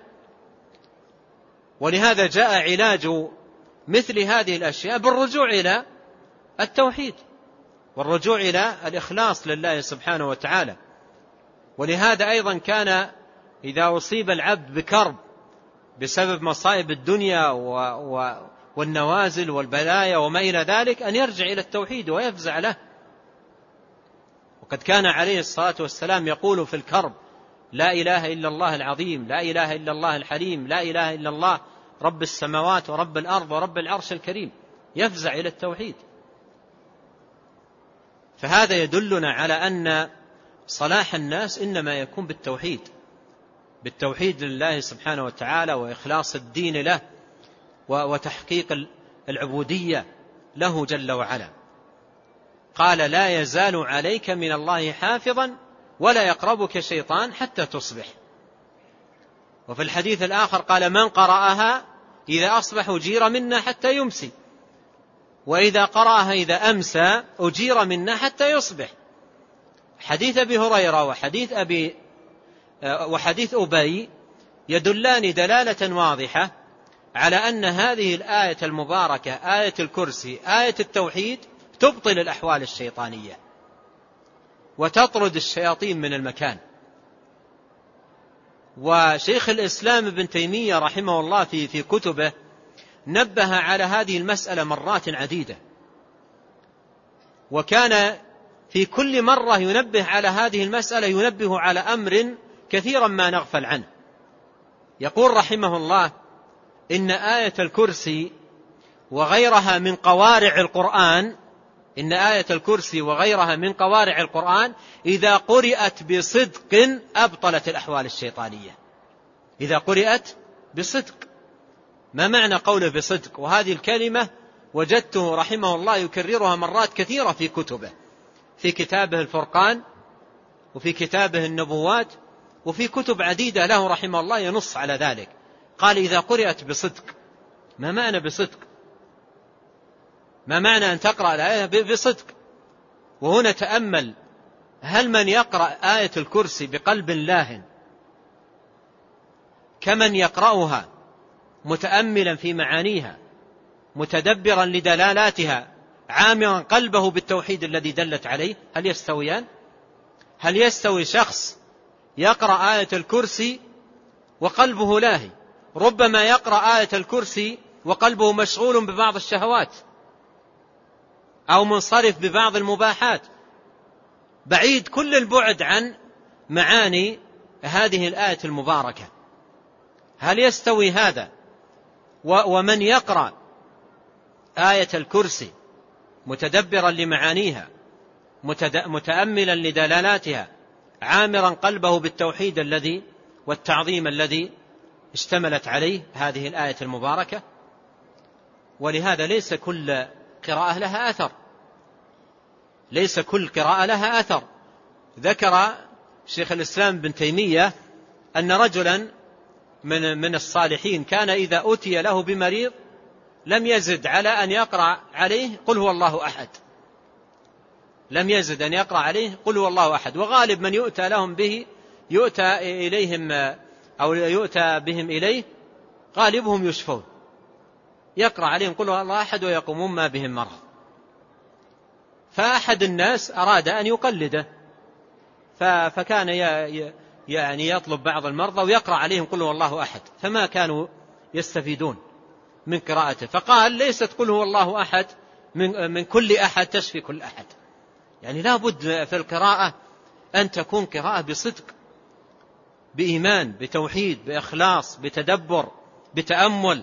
Speaker 1: ولهذا جاء علاج مثل هذه الأشياء بالرجوع إلى التوحيد والرجوع إلى الإخلاص لله سبحانه وتعالى. ولهذا أيضا كان إذا أصيب العبد بكرب بسبب مصائب الدنيا والنوازل والبلايا وما إلى ذلك أن يرجع إلى التوحيد ويفزع له. وقد كان عليه الصلاة والسلام يقول في الكرب: لا إله إلا الله العظيم، لا إله إلا الله الحليم، لا إله إلا الله رب السماوات ورب الأرض ورب العرش الكريم، يفزع إلى التوحيد. فهذا يدلنا على أن صلاح الناس إنما يكون بالتوحيد لله سبحانه وتعالى وإخلاص الدين له وتحقيق العبودية له جل وعلا. قال: لا يزال عليك من الله حافظا ولا يقربك شيطان حتى تصبح. وفي الحديث الآخر قال: من قرأها إذا أصبح أجير منا حتى يمسي، وإذا قرأها إذا أمسى أجير منا حتى يصبح. حديث أبي هريرة وحديث أبي يدلان دلالة واضحة على أن هذه الآية المباركة آية الكرسي آية التوحيد تبطل الأحوال الشيطانية وتطرد الشياطين من المكان. وشيخ الإسلام ابن تيمية رحمه الله في كتبه نبه على هذه المسألة مرات عديدة، وكان في كل مرة ينبه على هذه المسألة ينبه على أمر كثيرا ما نغفل عنه. يقول رحمه الله: إن آية الكرسي وغيرها من قوارع القرآن، إن آية الكرسي وغيرها من قوارع القرآن إذا قرأت بصدق أبطلت الأحوال الشيطانية. إذا قرأت بصدق. ما معنى قوله بصدق؟ وهذه الكلمة وجدته رحمه الله يكررها مرات كثيرة في كتبه، في كتابه الفرقان، وفي كتابه النبوات، وفي كتب عديدة له رحمه الله ينص على ذلك. قال: إذا قرأت بصدق. ما معنى بصدق؟ ما معنى أن تقرأ الآية بصدق؟ وهنا تأمل: هل من يقرأ آية الكرسي بقلب لاهٍ كمن يقرأها متأملا في معانيها متدبرا لدلالاتها عامرا قلبه بالتوحيد الذي دلت عليه؟ هل يستويان؟ هل يستوي شخص يقرأ آية الكرسي وقلبه لاهي؟ ربما يقرأ آية الكرسي وقلبه مشغول ببعض الشهوات أو منصرف ببعض المباحات، بعيد كل البعد عن معاني هذه الآية المباركة. هل يستوي هذا ومن يقرأ آية الكرسي متدبرا لمعانيها متأملا لدلالاتها عامرا قلبه بالتوحيد الذي والتعظيم الذي اشتملت عليه هذه الآية المباركة؟ ولهذا ليس كل قراءة لها أثر، ليس كل قراءة لها أثر. ذكر شيخ الإسلام ابن تيمية أن رجلا من الصالحين كان إذا أتي له بمريض لم يزد على أن يقرأ عليه قل هو الله أحد، لم يزد أن يقرأ عليه قل هو الله أحد. وغالب من يؤتى لهم به يؤتى إليهم أو يؤتى بهم إليه غالبهم يشفون، يقرأ عليهم قل هو الله أحد ويقومون ما بهم مرض. فأحد الناس أراد أن يقلده، فكان يعني يطلب بعض المرضى ويقرأ عليهم قل هو الله أحد، فما كانوا يستفيدون من قراءته. فقال: ليست قل هو الله أحد من كل أحد تشفي كل أحد. يعني لا بد في القراءة أن تكون قراءة بصدق، بإيمان، بتوحيد، بإخلاص، بتدبر، بتأمل.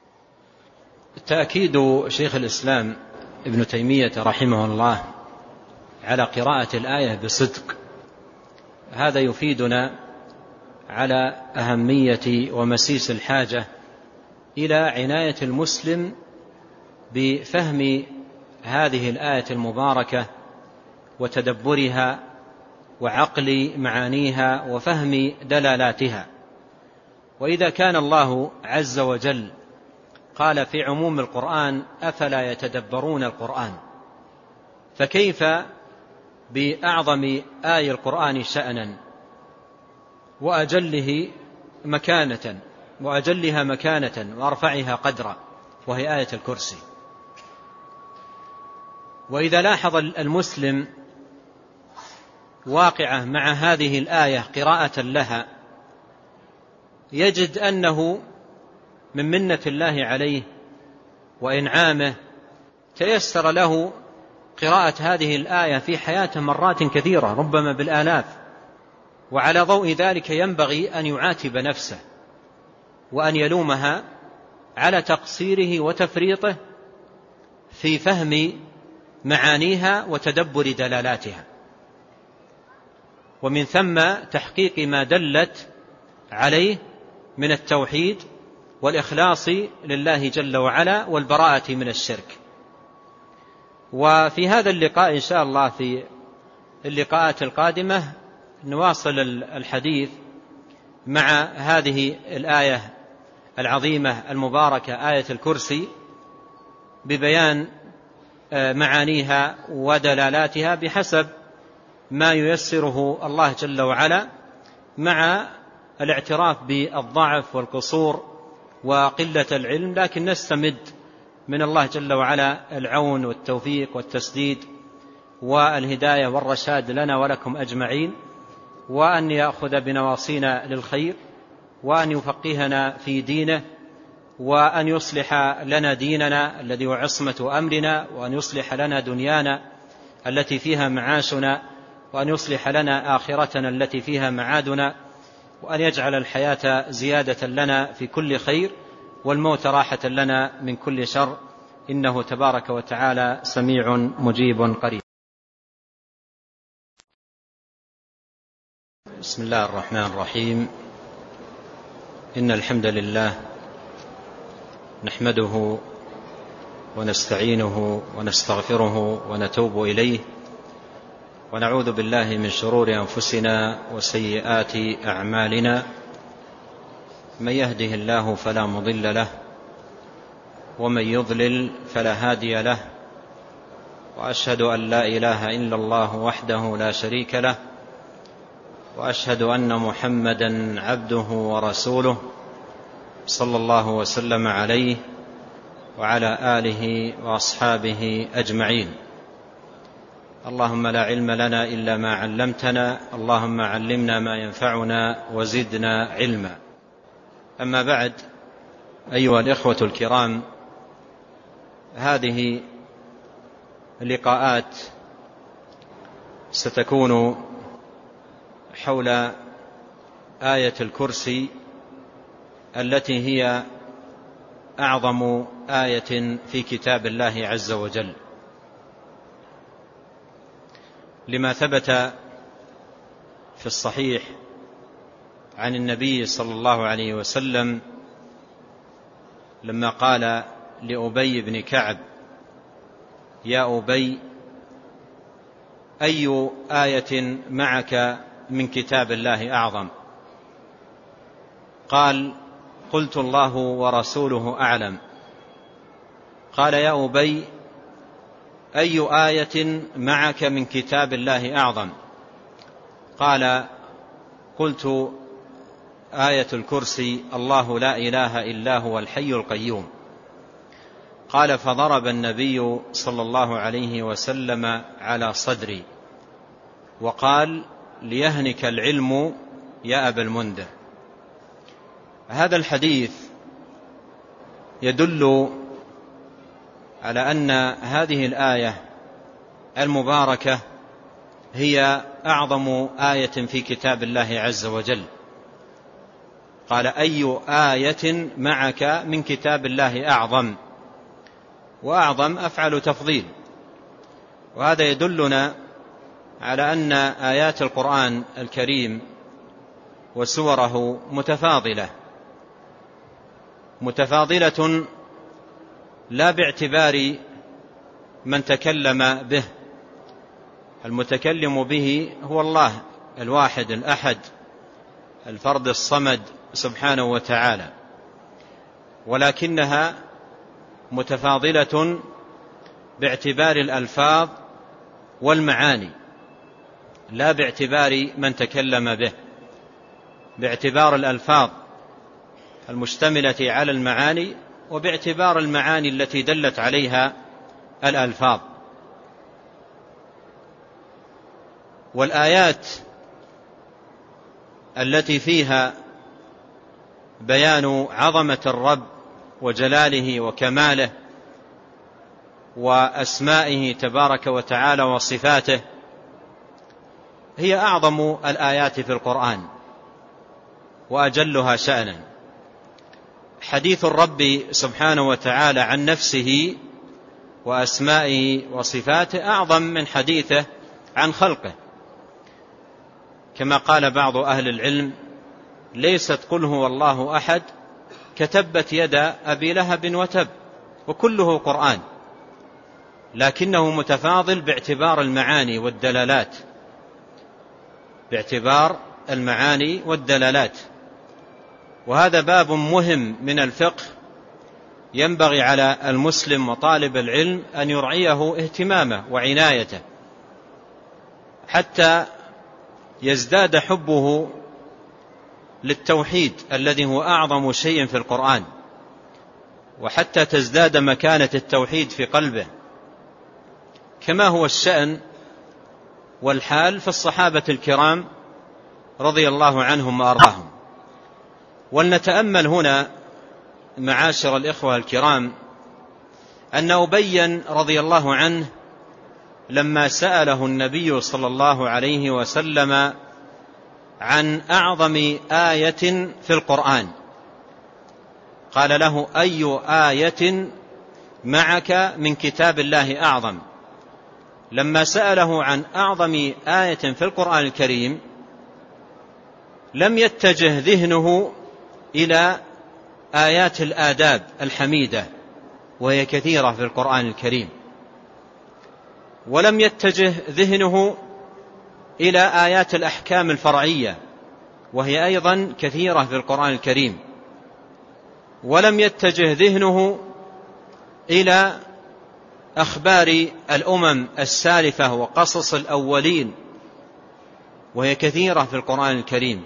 Speaker 1: تأكيد شيخ الإسلام ابن تيمية رحمه الله على قراءة الآية بصدق هذا يفيدنا على أهمية ومسيس الحاجة إلى عناية المسلم بفهم هذه الآية المباركة وتدبرها وعقل معانيها وفهم دلالاتها. وإذا كان الله عز وجل قال في عموم القرآن: أفلا يتدبرون القرآن، فكيف بأعظم آية القرآن شأنا وأجلها مكانة وأرفعها قدرا، وهي آية الكرسي. وإذا لاحظ المسلم واقعة مع هذه الآية قراءة لها يجد أنه من منة الله عليه وإنعامه تيسر له قراءة هذه الآية في حياته مرات كثيرة ربما بالآلاف. وعلى ضوء ذلك ينبغي أن يعاتب نفسه وأن يلومها على تقصيره وتفريطه في فهم معانيها وتدبر دلالاتها، ومن ثم تحقيق ما دلت عليه من التوحيد والإخلاص لله جل وعلا والبراءة من الشرك. وفي هذا اللقاء إن شاء الله في اللقاءات القادمة نواصل الحديث مع هذه الآية العظيمة المباركة آية الكرسي ببيان معانيها ودلالاتها بحسب ما ييسره الله جل وعلا، مع الاعتراف بالضعف والقصور وقلة العلم، لكن نستمد من الله جل وعلا العون والتوفيق والتسديد والهداية والرشاد لنا ولكم أجمعين، وأن يأخذ بنواصينا للخير وأن يفقهنا في دينه، وأن يصلح لنا ديننا الذي هو عصمة أمرنا، وأن يصلح لنا دنيانا التي فيها معاشنا، وأن يصلح لنا آخرتنا التي فيها معادنا، وأن يجعل الحياة زيادة لنا في كل خير والموت راحة لنا من كل شر، إنه تبارك وتعالى سميع مجيب قريب. بسم الله الرحمن الرحيم. إن الحمد لله نحمده ونستعينه ونستغفره ونتوب إليه، ونعوذ بالله من شرور أنفسنا وسيئات أعمالنا. من يهده الله فلا مضل له، ومن يضلل فلا هادي له، وأشهد أن لا إله إلا الله وحده لا شريك له، وأشهد أن محمدا عبده ورسوله صلى الله وسلم عليه وعلى آله وأصحابه أجمعين. اللهم لا علم لنا إلا ما علمتنا، اللهم علمنا ما ينفعنا وزدنا علما. أما بعد، أيها الإخوة الكرام، هذه اللقاءات ستكون حول آية الكرسي التي هي أعظم آية في كتاب الله عز وجل، لما ثبت في الصحيح عن النبي صلى الله عليه وسلم لما قال لأبي بن كعب: يا أبي، أي آية معك من كتاب الله أعظم؟ قال: قلت الله ورسوله أعلم. قال: يا أبي، أي آية معك من كتاب الله أعظم؟ قال: قلت آية الكرسي: الله لا إله إلا هو الحي القيوم. قال: فضرب النبي صلى الله عليه وسلم على صدري وقال: ليهنك العلم يا أبا المنذر. هذا الحديث يدل على أن هذه الآية المباركة هي أعظم آية في كتاب الله عز وجل. قال: أي آية معك من كتاب الله أعظم؟ وأعظم أفعل تفضيل، وهذا يدلنا على أن آيات القرآن الكريم وسوره متفاضلة لا باعتبار من تكلم به. المتكلم به هو الله الواحد الأحد الفرد الصمد سبحانه وتعالى، ولكنها متفاضلة باعتبار الألفاظ والمعاني، لا باعتبار من تكلم به، باعتبار الألفاظ المشتملة على المعاني، وباعتبار المعاني التي دلت عليها الألفاظ. والآيات التي فيها بيان عظمة الرب وجلاله وكماله وأسمائه تبارك وتعالى وصفاته هي أعظم الآيات في القرآن وأجلها شأنا. حديث الرب سبحانه وتعالى عن نفسه وأسمائه وصفاته أعظم من حديثه عن خلقه، كما قال بعض أهل العلم: ليست قل هو الله أحد كتبت يد أبي لهب وتب، وكله قرآن، لكنه متفاضل باعتبار المعاني والدلالات. وهذا باب مهم من الفقه ينبغي على المسلم وطالب العلم أن يرعيه اهتمامه وعنايته، حتى يزداد حبه للتوحيد الذي هو أعظم شيء في القرآن، وحتى تزداد مكانة التوحيد في قلبه، كما هو الشأن والحال في الصحابة الكرام رضي الله عنهم وأرضاهم. ولنتأمل هنا معاشر الإخوة الكرام أن أبي رضي الله عنه لما سأله النبي صلى الله عليه وسلم عن أعظم آية في القرآن قال له: أي آية معك من كتاب الله أعظم؟ لما سأله عن أعظم آية في القرآن الكريم لم يتجه ذهنه إلى آيات الآداب الحميدة وهي كثيرة في القرآن الكريم، ولم يتجه ذهنه إلى آيات الأحكام الفرعية وهي أيضا كثيرة في القرآن الكريم، ولم يتجه ذهنه إلى أخبار الأمم السالفة وقصص الأولين وهي كثيرة في القرآن الكريم،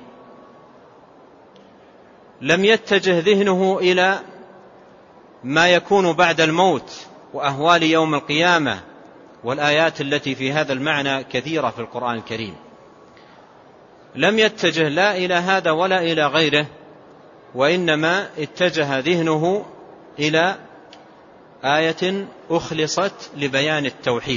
Speaker 1: لم يتجه ذهنه إلى ما يكون بعد الموت وأهوال يوم القيامة والآيات التي في هذا المعنى كثيرة في القرآن الكريم. لم يتجه لا إلى هذا ولا إلى غيره، وإنما اتجه ذهنه إلى آية أخلصت لبيان التوحيد،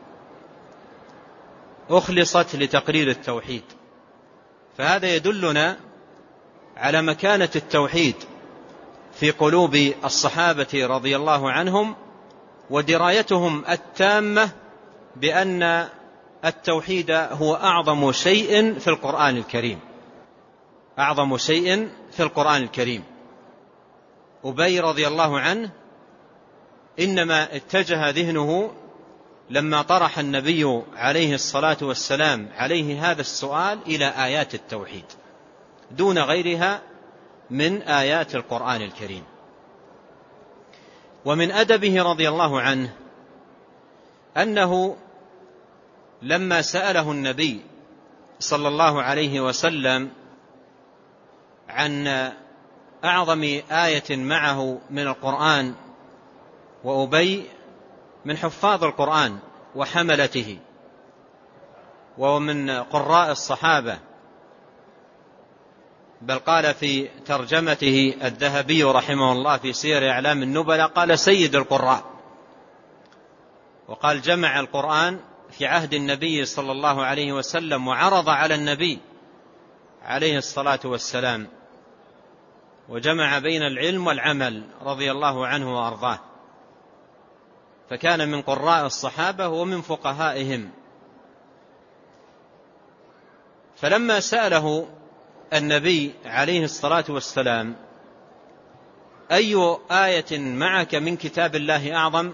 Speaker 1: أخلصت لتقرير التوحيد. فهذا يدلنا على مكانة التوحيد في قلوب الصحابة رضي الله عنهم ودرايتهم التامة بأن التوحيد هو أعظم شيء في القرآن الكريم، أعظم شيء في القرآن الكريم. أبي رضي الله عنه إنما اتجه ذهنه لما طرح النبي عليه الصلاة والسلام عليه هذا السؤال إلى آيات التوحيد دون غيرها من آيات القرآن الكريم. ومن أدبه رضي الله عنه أنه لما سأله النبي صلى الله عليه وسلم عن أعظم آية معه من القرآن، وأبي من حفاظ القرآن وحملته ومن قراء الصحابة، بل قال في ترجمته الذهبي رحمه الله في سير أعلام النبلاء قال: سيد القراء. وقال: جمع القرآن في عهد النبي صلى الله عليه وسلم وعرض على النبي عليه الصلاة والسلام، وجمع بين العلم والعمل رضي الله عنه وأرضاه، فكان من قراء الصحابة ومن فقهائهم. فلما سأله النبي عليه الصلاة والسلام: أي آية معك من كتاب الله أعظم؟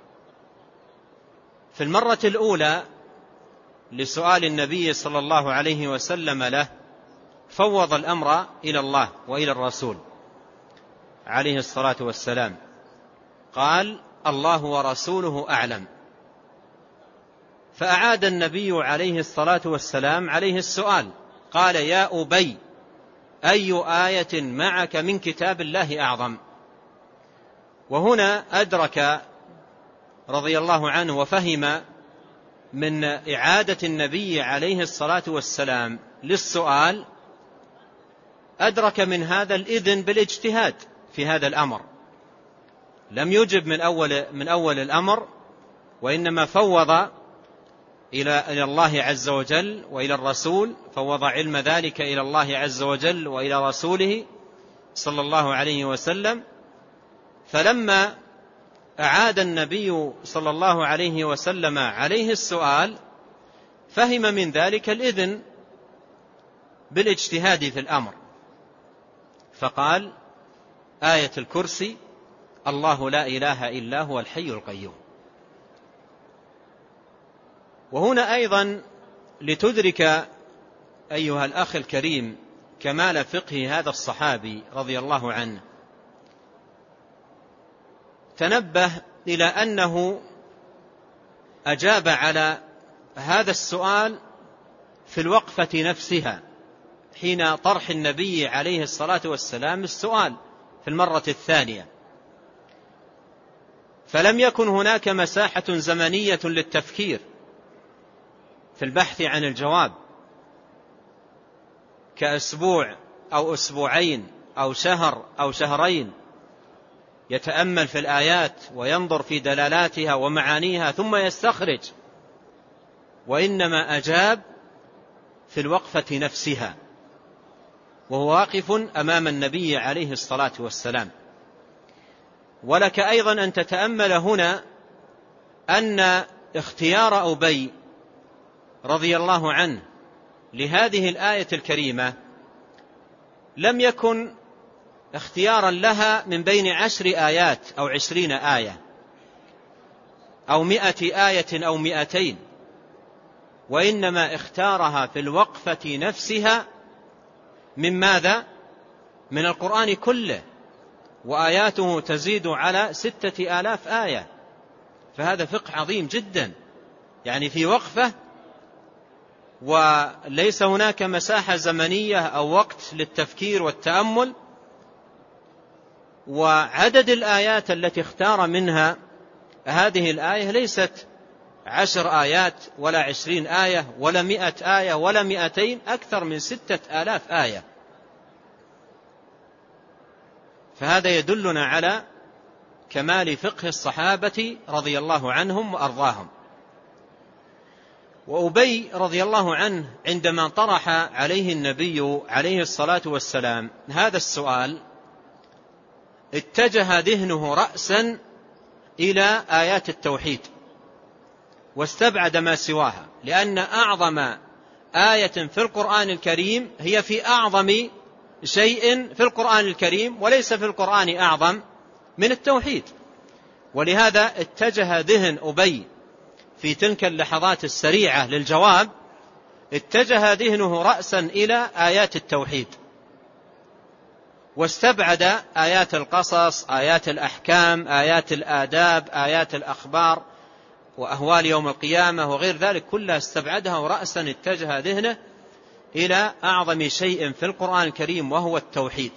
Speaker 1: في المرة الأولى لسؤال النبي صلى الله عليه وسلم له فوض الأمر إلى الله وإلى الرسول عليه الصلاة والسلام، قال: الله ورسوله أعلم. فأعاد النبي عليه الصلاة والسلام عليه السؤال، قال: يا أبي، أي آية معك من كتاب الله أعظم؟ وهنا أدرك رضي الله عنه وفهم من إعادة النبي عليه الصلاة والسلام للسؤال، أدرك من هذا الإذن بالاجتهاد في هذا الأمر، لم يجب من أول الأمر، وإنما فوض إلى الله عز وجل وإلى الرسول، فوض علم ذلك إلى الله عز وجل وإلى رسوله صلى الله عليه وسلم. فلما أعاد النبي صلى الله عليه وسلم عليه السؤال فهم من ذلك الإذن بالاجتهاد في الأمر، فقال: آية الكرسي، الله لا إله إلا هو الحي القيوم. وهنا أيضا لتدرك أيها الأخ الكريم كمال فقه هذا الصحابي رضي الله عنه، تنبه إلى أنه أجاب على هذا السؤال في الوقفة نفسها حين طرح النبي عليه الصلاة والسلام السؤال في المرة الثانية، فلم يكن هناك مساحة زمنية للتفكير في البحث عن الجواب كأسبوع أو أسبوعين أو شهر أو شهرين يتأمل في الآيات وينظر في دلالاتها ومعانيها ثم يستخرج، وإنما أجاب في الوقفة نفسها وهو واقف أمام النبي عليه الصلاة والسلام. ولك أيضا أن تتأمل هنا أن اختيار أبي رضي الله عنه لهذه الآية الكريمة لم يكن اختيارا لها من بين 10 آيات أو 20 آية أو 100 آية أو 200، وإنما اختارها في الوقفة نفسها من ماذا؟ من القرآن كله، وآياته تزيد على 6000 آية. فهذا فقه عظيم جدا، يعني في وقفة، وليس هناك مساحة زمنية أو وقت للتفكير والتأمل. وعدد الآيات التي اختار منها هذه الآية ليست 10 آيات ولا 20 آية ولا 100 آية ولا 200، أكثر من 6000 آية. فهذا يدلنا على كمال فقه الصحابة رضي الله عنهم وأرضاهم. وأبي رضي الله عنه عندما طرح عليه النبي عليه الصلاة والسلام هذا السؤال اتجه ذهنه رأسا إلى آيات التوحيد واستبعد ما سواها، لأن أعظم آية في القرآن الكريم هي في أعظم شيء في القرآن الكريم، وليس في القرآن أعظم من التوحيد. ولهذا اتجه ذهن أبي في تلك اللحظات السريعة للجواب، اتجه ذهنه رأسا إلى آيات التوحيد، واستبعد آيات القصص، آيات الأحكام، آيات الآداب، آيات الأخبار وأهوال يوم القيامة وغير ذلك، كلها استبعدها، ورأسا اتجه ذهنه إلى أعظم شيء في القرآن الكريم وهو التوحيد.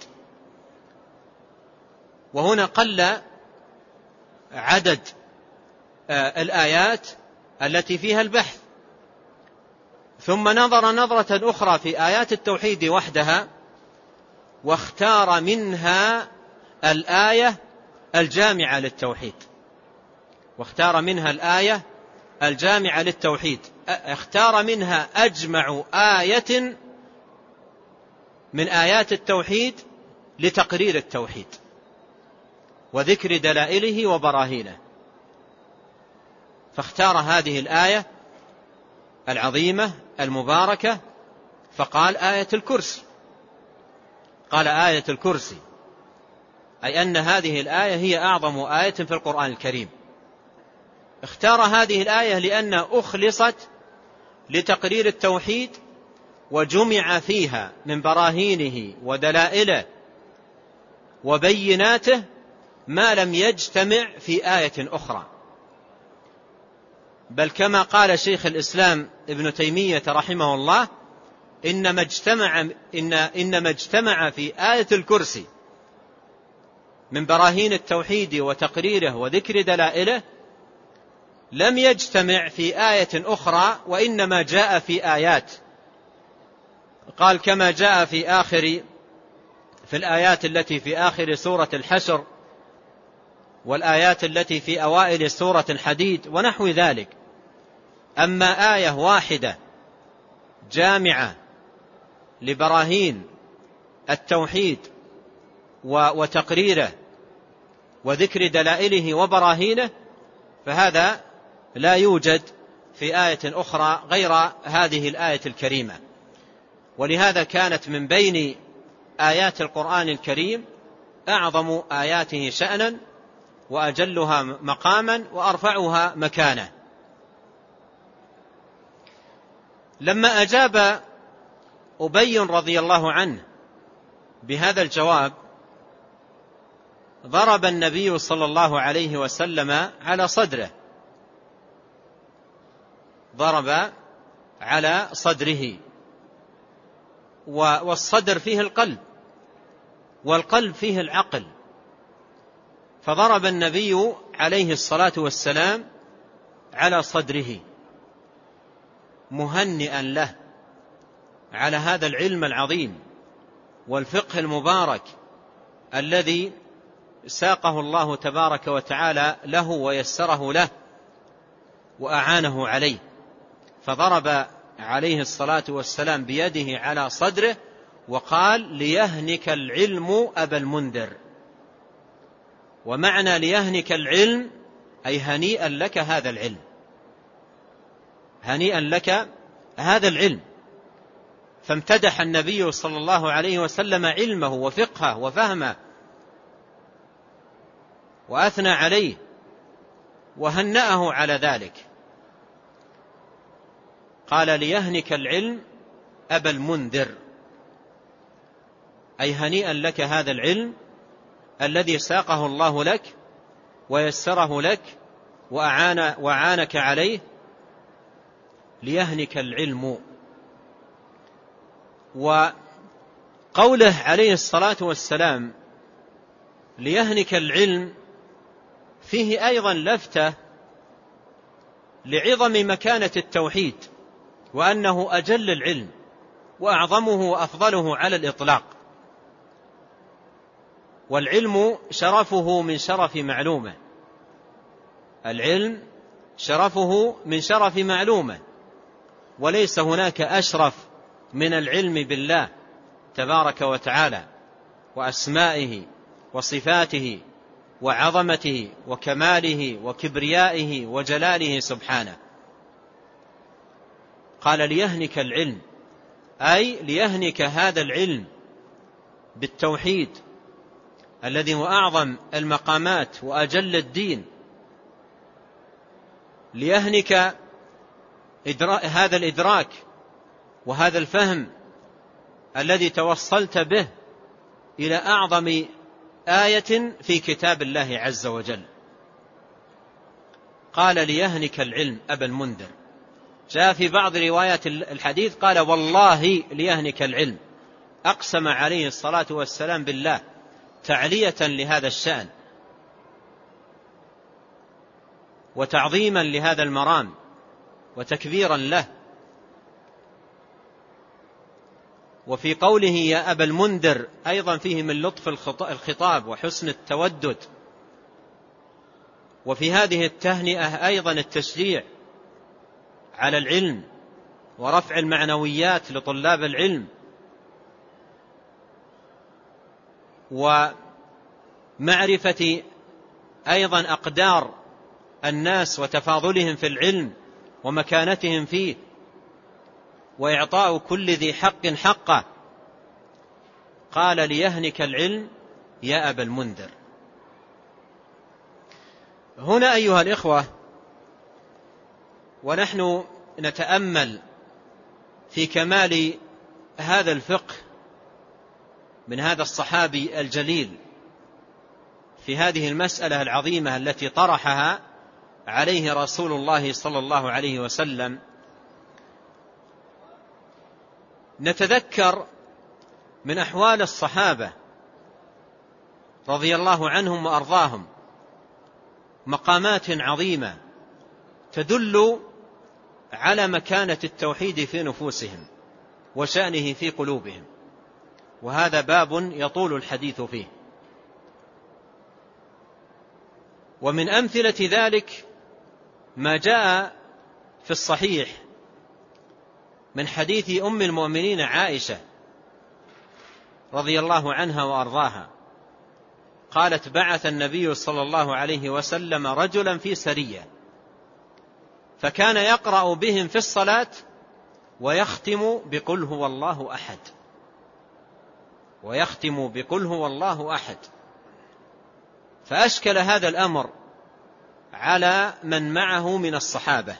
Speaker 1: وهنا قل عدد الآيات التي فيها البحث، ثم نظر نظرة أخرى في آيات التوحيد وحدها، واختار منها الآية الجامعة للتوحيد، واختار منها الآية الجامعة للتوحيد، اختار منها أجمع آية من آيات التوحيد لتقرير التوحيد وذكر دلائله وبراهينه، فاختار هذه الآية العظيمة المباركة فقال آية الكرسي. قال آية الكرسي، أي أن هذه الآية هي أعظم آية في القرآن الكريم. اختار هذه الآية لأن أخلصت لتقرير التوحيد، وجمع فيها من براهينه ودلائله وبيناته ما لم يجتمع في آية أخرى. بل كما قال شيخ الإسلام ابن تيمية رحمه الله: إنما اجتمع في آية الكرسي من براهين التوحيد وتقريره وذكر دلائله لم يجتمع في آية أخرى، وإنما جاء في آيات. قال: كما جاء في الآيات التي في آخر سورة الحشر، والآيات التي في أوائل سورة الحديد ونحو ذلك. أما آية واحدة جامعة لبراهين التوحيد وتقريره وذكر دلائله وبراهينه، فهذا لا يوجد في آية أخرى غير هذه الآية الكريمة. ولهذا كانت من بين آيات القرآن الكريم أعظم آياته شأنا وأجلها مقاما وأرفعها مكانة. لما أجاب أبي رضي الله عنه بهذا الجواب، ضرب النبي صلى الله عليه وسلم على صدره، ضرب على صدره، والصدر فيه القلب، والقلب فيه العقل. فضرب النبي عليه الصلاة والسلام على صدره مهنئا له على هذا العلم العظيم والفقه المبارك الذي ساقه الله تبارك وتعالى له ويسره له وأعانه عليه، فضرب عليه الصلاة والسلام بيده على صدره وقال: ليهنك العلم أبا المنذر. ومعنى ليهنك العلم أي هنيئا لك هذا العلم، هنيئا لك هذا العلم. فامتدح النبي صلى الله عليه وسلم علمه وفقهه وفهمه وأثنى عليه وهنأه على ذلك. قال: ليهنك العلم أبا المنذر، أي هنيئا لك هذا العلم الذي ساقه الله لك ويسره لك وأعانك عليه. ليهنك العلم. وقوله عليه الصلاة والسلام ليهنك العلم فيه أيضا لفتة لعظم مكانة التوحيد، وأنه أجل العلم وأعظمه وأفضله على الإطلاق. والعلم شرفه من شرف معلومه، العلم شرفه من شرف معلومه، وليس هناك أشرف من العلم بالله تبارك وتعالى وأسمائه وصفاته وعظمته وكماله وكبريائه وجلاله سبحانه. قال: ليهنك العلم، أي ليهنك هذا العلم بالتوحيد الذي هو أعظم المقامات وأجل الدين. ليهنك هذا الإدراك وهذا الفهم الذي توصلت به إلى أعظم آية في كتاب الله عز وجل. قال: ليهنك العلم أبا المنذر. جاء في بعض روايات الحديث قال: والله ليهنك العلم. أقسم عليه الصلاة والسلام بالله تعلية لهذا الشأن وتعظيما لهذا المرام وتكبيرا له. وفي قوله يا أبا المنذر أيضا فيه من لطف الخطاب وحسن التودد. وفي هذه التهنئة أيضا التشجيع على العلم ورفع المعنويات لطلاب العلم، ومعرفة أيضا أقدار الناس وتفاضلهم في العلم ومكانتهم فيه، وإعطاء كل ذي حق حقه. قال: ليهنك العلم يا أبا المنذر. هنا أيها الإخوة، ونحن نتأمل في كمال هذا الفقه من هذا الصحابي الجليل في هذه المسألة العظيمة التي طرحها عليه رسول الله صلى الله عليه وسلم، نتذكر من أحوال الصحابة رضي الله عنهم وأرضاهم مقامات عظيمة تدل على مكانة التوحيد في نفوسهم وشأنه في قلوبهم، وهذا باب يطول الحديث فيه. ومن أمثلة ذلك ما جاء في الصحيح من حديث أم المؤمنين عائشة رضي الله عنها وأرضاها، قالت: بعث النبي صلى الله عليه وسلم رجلا في سرية، فكان يقرأ بهم في الصلاة ويختم بقل هو الله أحد، ويختم بقل هو الله أحد. فأشكل هذا الأمر على من معه من الصحابة،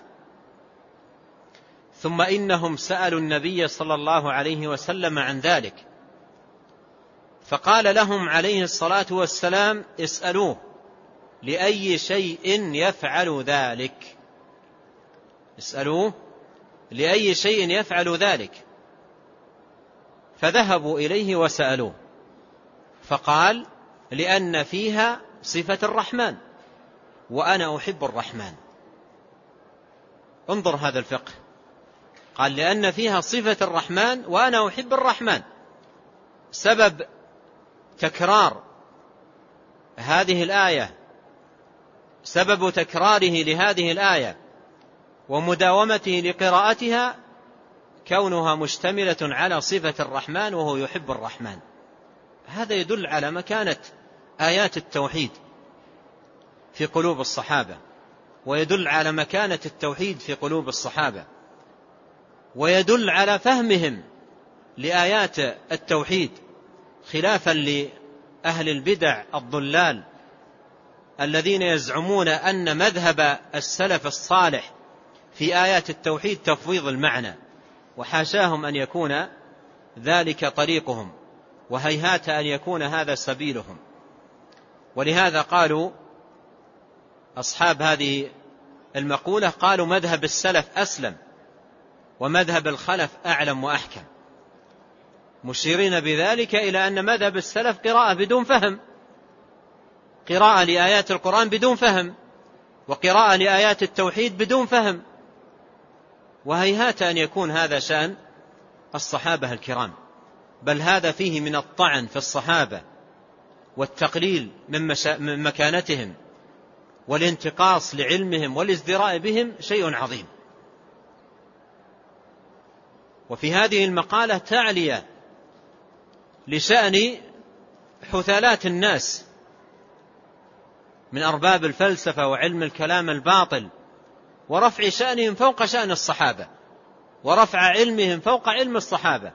Speaker 1: ثم إنهم سألوا النبي صلى الله عليه وسلم عن ذلك، فقال لهم عليه الصلاة والسلام: اسألوه لأي شيء يفعل ذلك، اسألوه لأي شيء يفعل ذلك. فذهبوا إليه وسألوه، فقال: لأن فيها صفة الرحمن وأنا أحب الرحمن. انظر هذا الفقه، قال: لأن فيها صفة الرحمن وأنا أحب الرحمن. سبب تكرار هذه الآية، سبب تكراره لهذه الآية ومداومته لقراءتها كونها مشتملة على صفة الرحمن وهو يحب الرحمن. هذا يدل على مكانة آيات التوحيد في قلوب الصحابة، ويدل على مكانة التوحيد في قلوب الصحابة، ويدل على فهمهم لآيات التوحيد، خلافا لأهل البدع الضلال الذين يزعمون أن مذهب السلف الصالح في آيات التوحيد تفويض المعنى، وحاشاهم أن يكون ذلك طريقهم، وهيهات أن يكون هذا سبيلهم. ولهذا قالوا أصحاب هذه المقولة، قالوا مذهب السلف أسلم ومذهب الخلف أعلم وأحكم، مشيرين بذلك إلى أن مذهب السلف قراءة بدون فهم، قراءة لآيات القرآن بدون فهم، وقراءة لآيات التوحيد بدون فهم، وهيهات أن يكون هذا شأن الصحابة الكرام، بل هذا فيه من الطعن في الصحابة والتقليل من مكانتهم والانتقاص لعلمهم والازدراء بهم شيء عظيم. وفي هذه المقالة تعلية لشأن حثالات الناس من أرباب الفلسفة وعلم الكلام الباطل، ورفع شأنهم فوق شأن الصحابة، ورفع علمهم فوق علم الصحابة.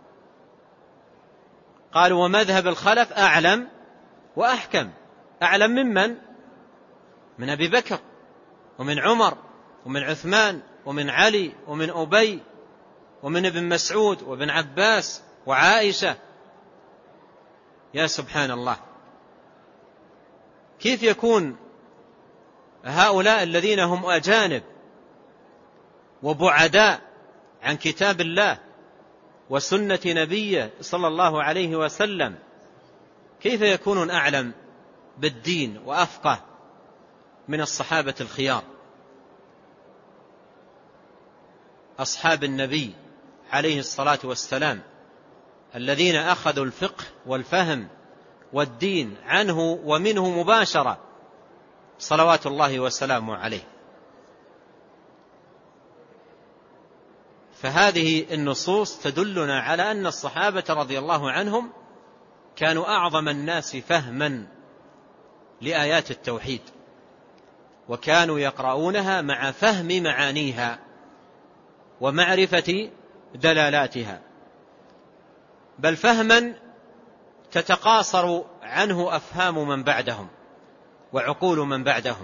Speaker 1: قالوا ومذهب الخلف أعلم وأحكم. أعلم ممن؟ من أبي بكر ومن عمر ومن عثمان ومن علي ومن أبي ومن ابن مسعود وابن عباس وعائشة. يا سبحان الله، كيف يكون هؤلاء الذين هم أجانب وبعداء عن كتاب الله وسنة نبيه صلى الله عليه وسلم، كيف يكونون أعلم بالدين وأفقه من الصحابة الخيار أصحاب النبي عليه الصلاة والسلام، الذين أخذوا الفقه والفهم والدين عنه ومنه مباشرة صلوات الله وسلامه عليه. فهذه النصوص تدلنا على أن الصحابة رضي الله عنهم كانوا أعظم الناس فهما لآيات التوحيد، وكانوا يقرؤونها مع فهم معانيها ومعرفة دلالاتها، بل فهما تتقاصر عنه أفهام من بعدهم وعقول من بعدهم.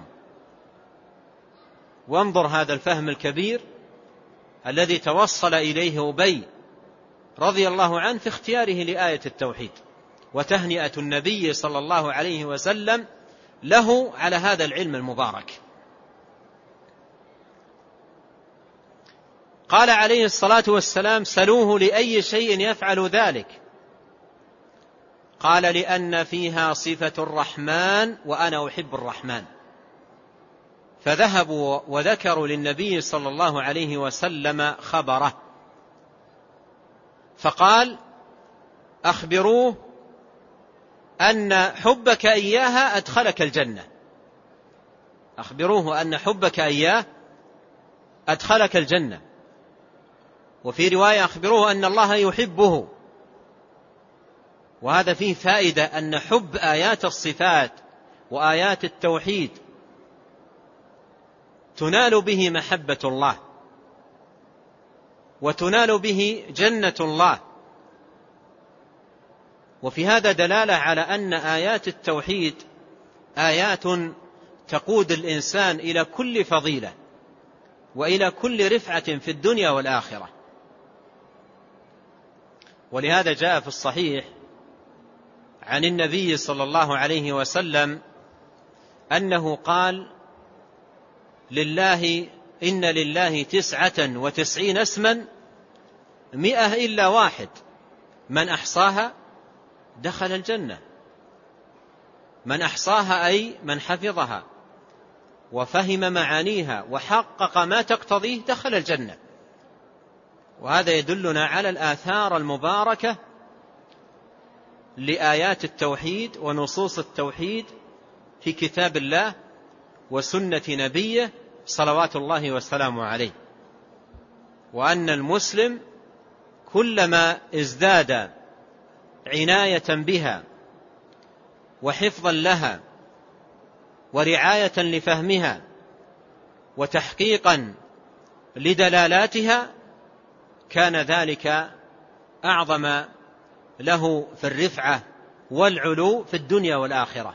Speaker 1: وانظر هذا الفهم الكبير الذي توصل إليه أبي رضي الله عنه في اختياره لآية التوحيد، وتهنئة النبي صلى الله عليه وسلم له على هذا العلم المبارك. قال عليه الصلاة والسلام سلوه لأي شيء يفعل ذلك؟ قال لأن فيها صفة الرحمن وأنا أحب الرحمن. فذهبوا وذكروا للنبي صلى الله عليه وسلم خبره، فقال أخبروه أن حبك إياها أدخلك الجنة. أخبروه أن حبك إياه أدخلك الجنة. وفي رواية أخبروه أن الله يحبه. وهذا فيه فائدة أن حب آيات الصفات وآيات التوحيد تنال به محبة الله، وتنال به جنة الله. وفي هذا دلالة على أن آيات التوحيد آيات تقود الإنسان إلى كل فضيلة وإلى كل رفعة في الدنيا والآخرة. ولهذا جاء في الصحيح عن النبي صلى الله عليه وسلم أنه قال إن لله 99 اسما 100 إلا واحد، من أحصاها دخل الجنة. من أحصاها أي من حفظها وفهم معانيها وحقق ما تقتضيه دخل الجنة. وهذا يدلنا على الآثار المباركة لآيات التوحيد ونصوص التوحيد في كتاب الله وسنة نبيه صلوات الله وسلامه عليه، وأن المسلم كلما ازداد عناية بها وحفظا لها ورعاية لفهمها وتحقيقا لدلالاتها كان ذلك أعظم له في الرفعة والعلو في الدنيا والآخرة.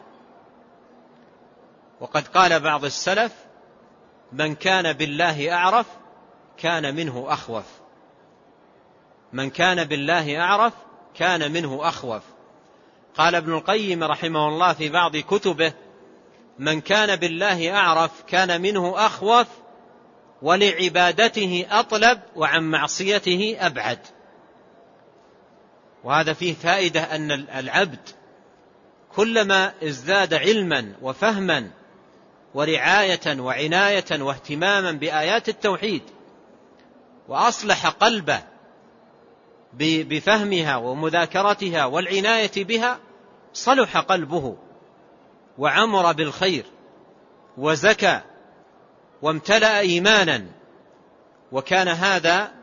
Speaker 1: وقد قال بعض السلف: من كان بالله أعرف كان منه أخوف. من كان بالله أعرف كان منه أخوف. قال ابن القيم رحمه الله في بعض كتبه: من كان بالله أعرف كان منه أخوف، ولعبادته أطلب، وعن معصيته أبعد. وهذا فيه فائدة أن العبد كلما ازداد علما وفهما ورعاية وعناية واهتماما بآيات التوحيد وأصلح قلبه بفهمها ومذاكرتها والعناية بها، صلح قلبه وعمر بالخير وزكى وامتلأ إيمانا، وكان هذا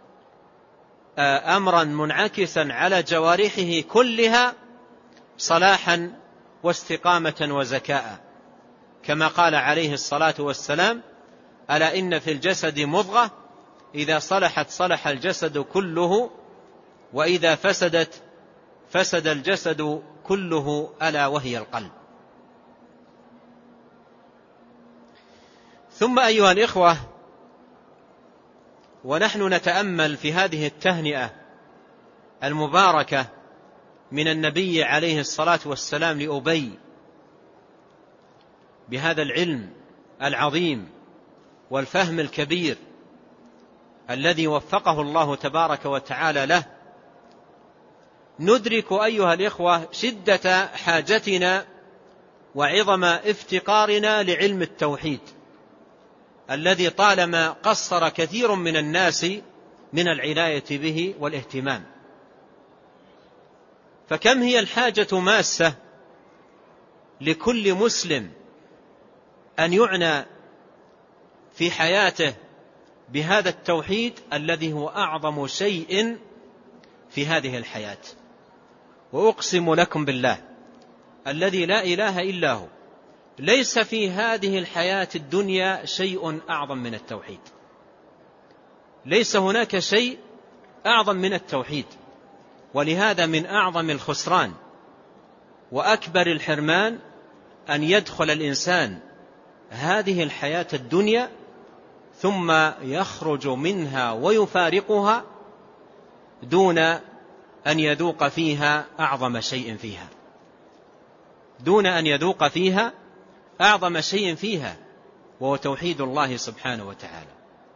Speaker 1: أمرا منعكسا على جوارحه كلها صلاحا واستقامة وزكاء، كما قال عليه الصلاة والسلام: ألا إن في الجسد مضغة إذا صلحت صلح الجسد كله، وإذا فسدت فسد الجسد كله، ألا وهي القلب. ثم أيها الإخوة، ونحن نتأمل في هذه التهنئة المباركة من النبي عليه الصلاة والسلام لأبي بهذا العلم العظيم والفهم الكبير الذي وفقه الله تبارك وتعالى له، ندرك أيها الإخوة شدة حاجتنا وعظم افتقارنا لعلم التوحيد الذي طالما قصر كثير من الناس من العناية به والاهتمام. فكم هي الحاجة ماسة لكل مسلم أن يعنى في حياته بهذا التوحيد الذي هو أعظم شيء في هذه الحياة. وأقسم لكم بالله الذي لا إله إلا هو، ليس في هذه الحياة الدنيا شيء أعظم من التوحيد. ليس هناك شيء أعظم من التوحيد. ولهذا من أعظم الخسران وأكبر الحرمان أن يدخل الإنسان هذه الحياة الدنيا ثم يخرج منها ويفارقها دون أن يذوق فيها أعظم شيء فيها، دون أن يذوق فيها أعظم شيء فيها، وهو توحيد الله سبحانه وتعالى.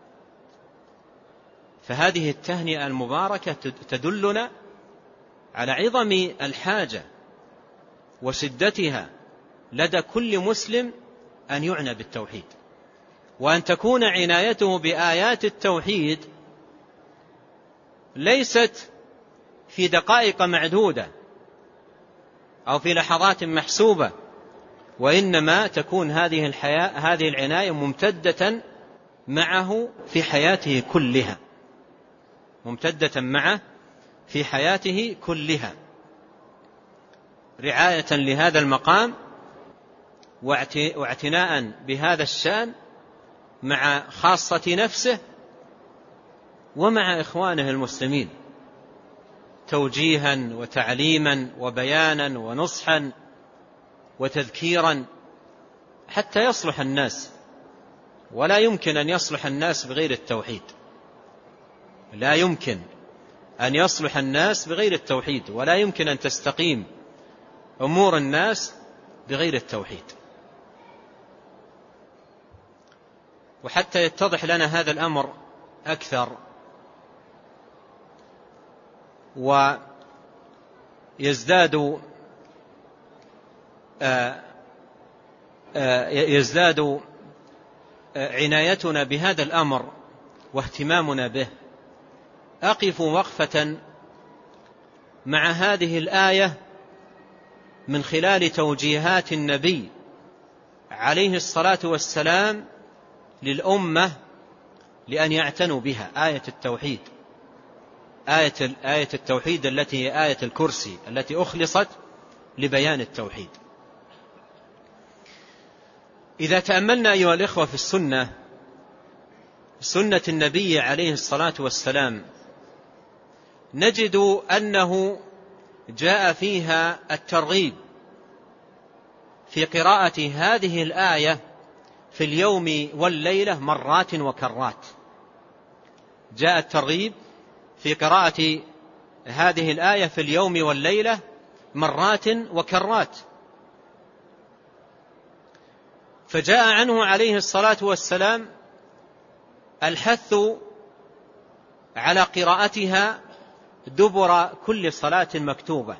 Speaker 1: فهذه التهنئة المباركة تدلنا على عظم الحاجة وشدتها لدى كل مسلم أن يعنى بالتوحيد، وأن تكون عنايته بآيات التوحيد ليست في دقائق معدودة أو في لحظات محسوبة، وإنما تكون هذه العناية ممتدة معه في حياته كلها، ممتدة معه في حياته كلها، رعاية لهذا المقام واعتناء بهذا الشأن مع خاصة نفسه ومع إخوانه المسلمين، توجيها وتعليما وبيانا ونصحا وتذكيرا حتى يصلح الناس. ولا يمكن أن يصلح الناس بغير التوحيد، لا يمكن أن يصلح الناس بغير التوحيد، ولا يمكن أن تستقيم أمور الناس بغير التوحيد. وحتى يتضح لنا هذا الأمر أكثر ويزداد عنايتنا بهذا الأمر واهتمامنا به، أقف وقفة مع هذه الآية من خلال توجيهات النبي عليه الصلاة والسلام للأمة لأن يعتنوا بها، آية التوحيد، آية التوحيد التي هي آية الكرسي التي أخلصت لبيان التوحيد. إذا تأملنا أيها الإخوة في سنة النبي عليه الصلاة والسلام نجد أنه جاء فيها الترغيب في قراءة هذه الآية في اليوم والليلة مرات وكرات. جاء الترغيب في قراءة هذه الآية في اليوم والليلة مرات وكرات. فجاء عنه عليه الصلاة والسلام الحث على قراءتها دبر كل صلاة مكتوبة،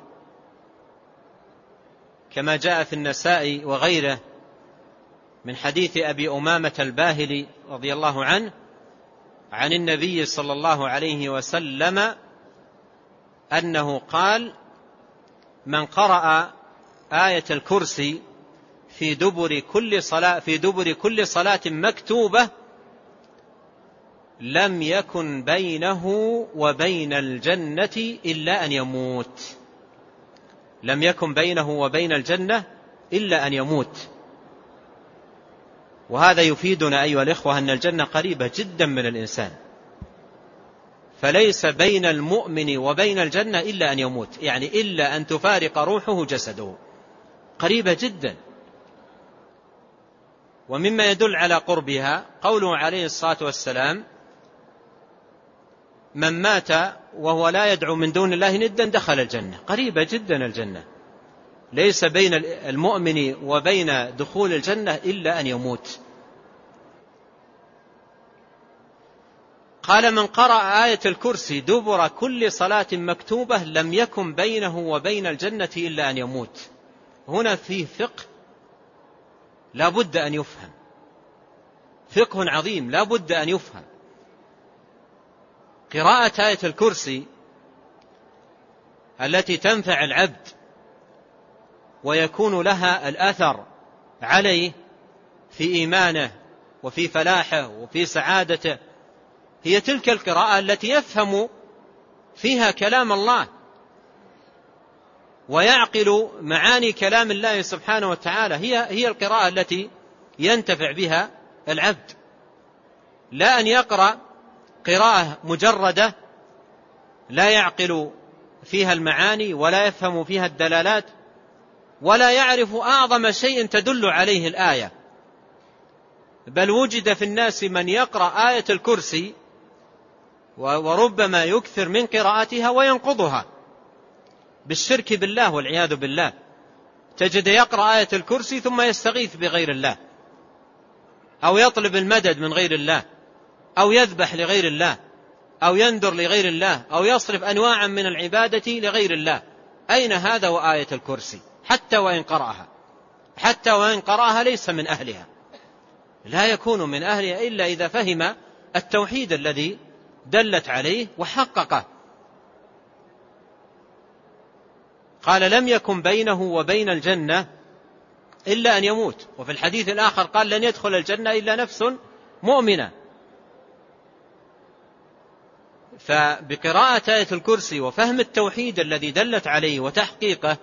Speaker 1: كما جاء في النسائي وغيره من حديث أبي أمامة الباهلي رضي الله عنه عن النبي صلى الله عليه وسلم أنه قال: من قرأ آية الكرسي في دبر كل صلاة مكتوبة لم يكن بينه وبين الجنة إلا أن يموت. لم يكن بينه وبين الجنة إلا أن يموت. وهذا يفيدنا أيها الإخوة أن الجنة قريبة جدا من الإنسان، فليس بين المؤمن وبين الجنة إلا أن يموت، يعني إلا أن تفارق روحه جسده، قريبة جدا. ومما يدل على قربها قوله عليه الصلاة والسلام: من مات وهو لا يدعو من دون الله ندا دخل الجنة. قريبة جدا الجنة، ليس بين المؤمن وبين دخول الجنة إلا أن يموت. قال: من قرأ آية الكرسي دبر كل صلاة مكتوبة لم يكن بينه وبين الجنة إلا أن يموت. هنا فيه فقه لا بد أن يفهم، فقه عظيم لا بد أن يفهم. قراءة آية الكرسي التي تنفع العبد ويكون لها الأثر عليه في إيمانه وفي فلاحه وفي سعادته هي تلك القراءة التي يفهم فيها كلام الله ويعقل معاني كلام الله سبحانه وتعالى. هي القراءة التي ينتفع بها العبد، لا أن يقرأ قراءة مجردة لا يعقل فيها المعاني ولا يفهم فيها الدلالات ولا يعرف أعظم شيء تدل عليه الآية. بل وجد في الناس من يقرأ آية الكرسي وربما يكثر من قراءتها وينقضها بالشرك بالله والعياذ بالله. تجد يقرأ آية الكرسي ثم يستغيث بغير الله، أو يطلب المدد من غير الله، أو يذبح لغير الله، أو ينذر لغير الله، أو يصرف أنواعا من العبادة لغير الله. أين هذا وآية الكرسي؟ حتى وإن قرأها ليس من أهلها، لا يكون من أهلها إلا إذا فهم التوحيد الذي دلت عليه وحققه. قال: لم يكن بينه وبين الجنة إلا أن يموت. وفي الحديث الآخر قال: لن يدخل الجنة إلا نفس مؤمنة. فبقراءة آية الكرسي وفهم التوحيد الذي دلت عليه وتحقيقه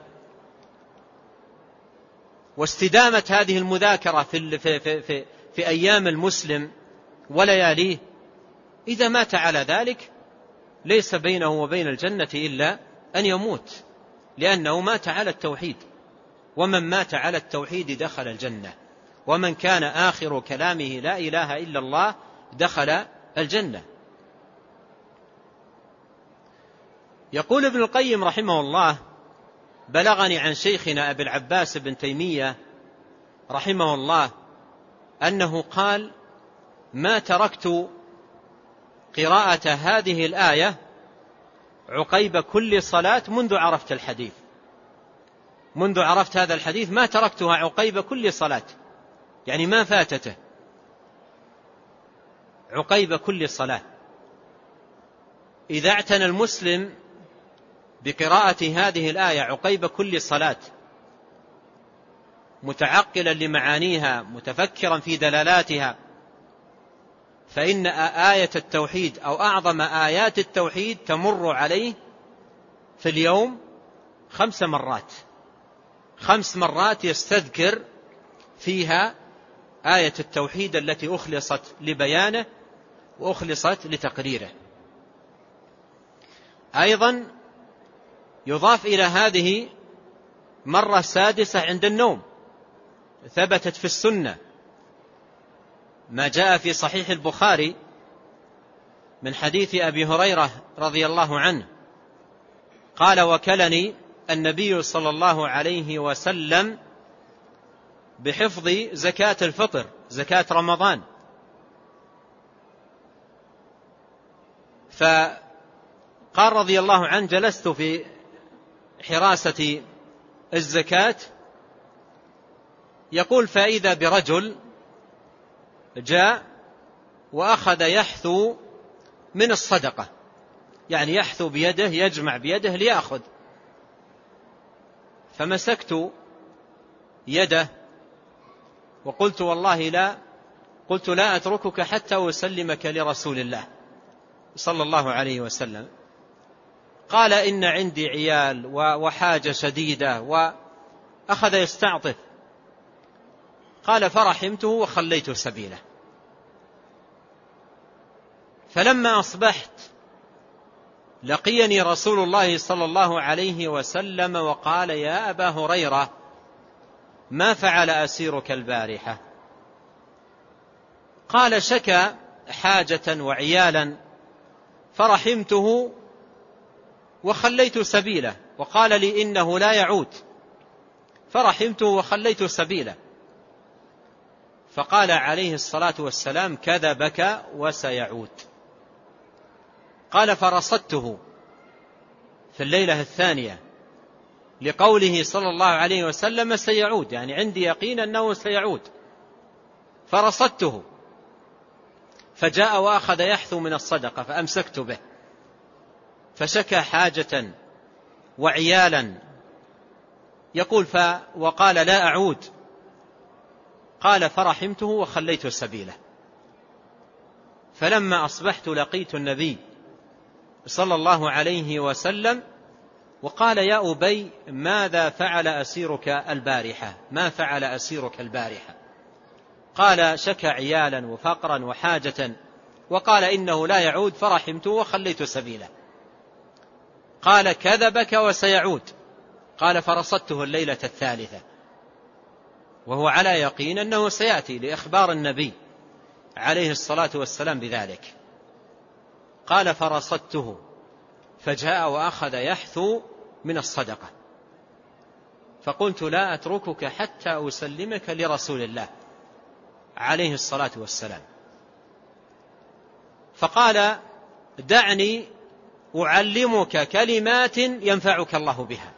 Speaker 1: واستدامة هذه المذاكرة في أيام المسلم ولياليه، إذا مات على ذلك ليس بينه وبين الجنة إلا أن يموت، لأنه مات على التوحيد. ومن مات على التوحيد دخل الجنة، ومن كان آخر كلامه لا إله إلا الله دخل الجنة. يقول ابن القيم رحمه الله: بلغني عن شيخنا أبي العباس بن تيمية رحمه الله أنه قال: ما تركت قراءة هذه الآية عقيب كل صلاة منذ عرفت الحديث. منذ عرفت هذا الحديث ما تركتها عقيب كل صلاة، يعني ما فاتته عقيب كل صلاة. إذا اعتنى المسلم بقراءة هذه الآية عقيب كل صلاة متعقلا لمعانيها متفكرا في دلالاتها، فإن آية التوحيد أو أعظم آيات التوحيد تمر عليه في اليوم 5 مرات، 5 مرات يستذكر فيها آية التوحيد التي أخلصت لبيانه وأخلصت لتقريره. أيضا يضاف إلى هذه مرة سادسة عند النوم، ثبتت في السنة ما جاء في صحيح البخاري من حديث أبي هريرة رضي الله عنه قال: وكلني النبي صلى الله عليه وسلم بحفظ زكاة الفطر، زكاة رمضان. فقال رضي الله عنه: جلست في حراسة الزكاة، يقول: فإذا برجل جاء وأخذ يحثو من الصدقة، يعني يحثو بيده، يجمع بيده ليأخذ. فمسكت يده وقلت: والله لا أتركك حتى أسلمك لرسول الله صلى الله عليه وسلم. قال: إن عندي عيال وحاجة شديدة، وأخذ يستعطف. قال: فرحمته وخليت سبيله. فلما أصبحت لقيني رسول الله صلى الله عليه وسلم وقال: يا أبا هريرة، ما فعل أسيرك البارحة؟ قال: شكى حاجة وعيالا فرحمته وخليت سبيله، وقال لي إنه لا يعود، فرحمته وخليت سبيله. فقال عليه الصلاة والسلام: كذبك وسيعود. قال: فرصدته في الليلة الثانية لقوله صلى الله عليه وسلم سيعود، يعني عندي يقين أنه سيعود. فرصدته فجاء وأخذ يحثو من الصدقة فأمسكت به، فشكى حاجة وعيالا، يقول: وقال: لا أعود. قال: فرحمته وخليت سبيله. فلما أصبحت لقيت النبي صلى الله عليه وسلم وقال: يا أبي، ماذا فعل أسيرك البارحة؟ ما فعل أسيرك البارحة؟ قال: شكى عيالا وفقرا وحاجة، وقال إنه لا يعود، فرحمته وخليت سبيله. قال: كذبك وسيعود. قال: فرصدته الليلة الثالثة وهو على يقين أنه سيأتي لإخبار النبي عليه الصلاة والسلام بذلك. قال: فرصدته فجاء وأخذ يحثو من الصدقة، فقلت: لا أتركك حتى أسلمك لرسول الله عليه الصلاة والسلام. فقال: دعني أعلمك كلمات ينفعك الله بها،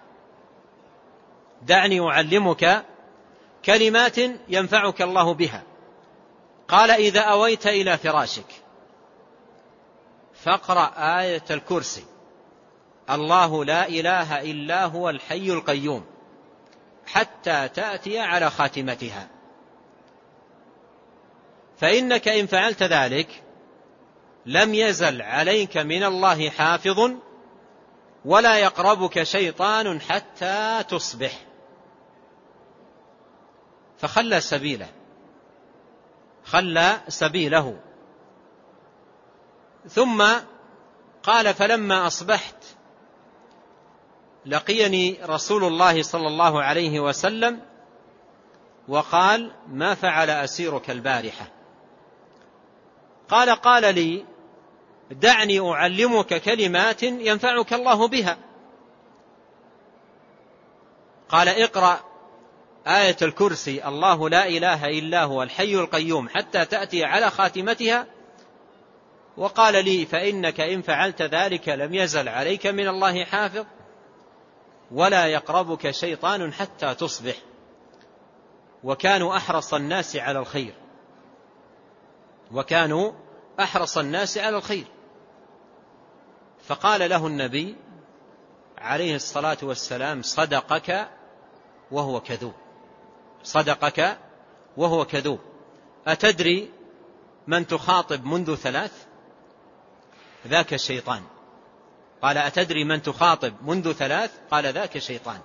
Speaker 1: دعني أعلمك كلمات ينفعك الله بها. قال: إذا أويت إلى فراشك فاقرأ آية الكرسي: الله لا إله إلا هو الحي القيوم، حتى تأتي على خاتمتها، فإنك إن فعلت ذلك لم يزل عليك من الله حافظ، ولا يقربك شيطان حتى تصبح. فخلى سبيله، خلى سبيله. ثم قال: فلما أصبحت لقيني رسول الله صلى الله عليه وسلم وقال: ما فعل أسيرك البارحة؟ قال لي: دعني أعلمك كلمات ينفعك الله بها. قال: اقرأ آية الكرسي: الله لا إله إلا هو الحي القيوم، حتى تأتي على خاتمتها. وقال لي: فإنك إن فعلت ذلك لم يزل عليك من الله حافظ، ولا يقربك شيطان حتى تصبح. وكانوا أحرص الناس على الخير، وكانوا أحرص الناس على الخير. فقال له النبي عليه الصلاة والسلام: صدقك وهو كذوب. صدقك وهو كذوب. أتدري من تخاطب منذ 3؟ ذاك الشيطان. قال أتدري من تخاطب منذ 3؟ قال ذاك الشيطان.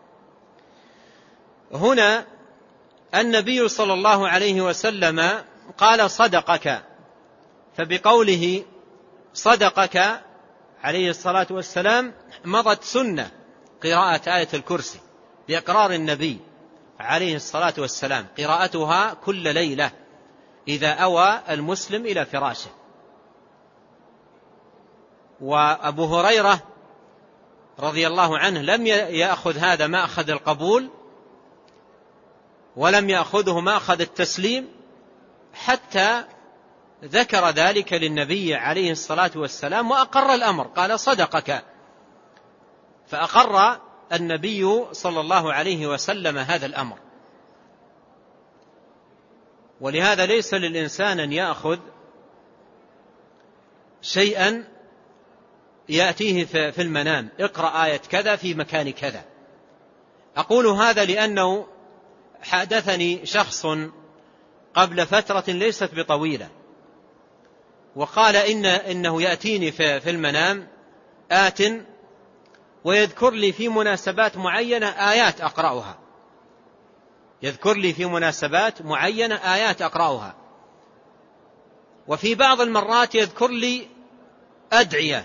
Speaker 1: هنا النبي صلى الله عليه وسلم قال صدقك، فبقوله صدقك عليه الصلاة والسلام مضت سنة قراءة آية الكرسي بإقرار النبي عليه الصلاة والسلام، قراءتها كل ليلة إذا أوى المسلم إلى فراشه. وأبو هريرة رضي الله عنه لم يأخذ هذا مأخذ القبول، ولم يأخذه مأخذ التسليم، حتى ذكر ذلك للنبي عليه الصلاة والسلام وأقر الأمر، قال صدقك، فأقر النبي صلى الله عليه وسلم هذا الأمر. ولهذا ليس للإنسان أن يأخذ شيئا يأتيه في المنام، اقرأ آية كذا في مكان كذا. أقول هذا لأنه حدثني شخص قبل فترة ليست بطويلة، وقال إنه يأتيني في المنام آت ويذكر لي في مناسبات معينة آيات أقرأها، يذكر لي في مناسبات معينة آيات أقرأها، وفي بعض المرات يذكر لي أدعية.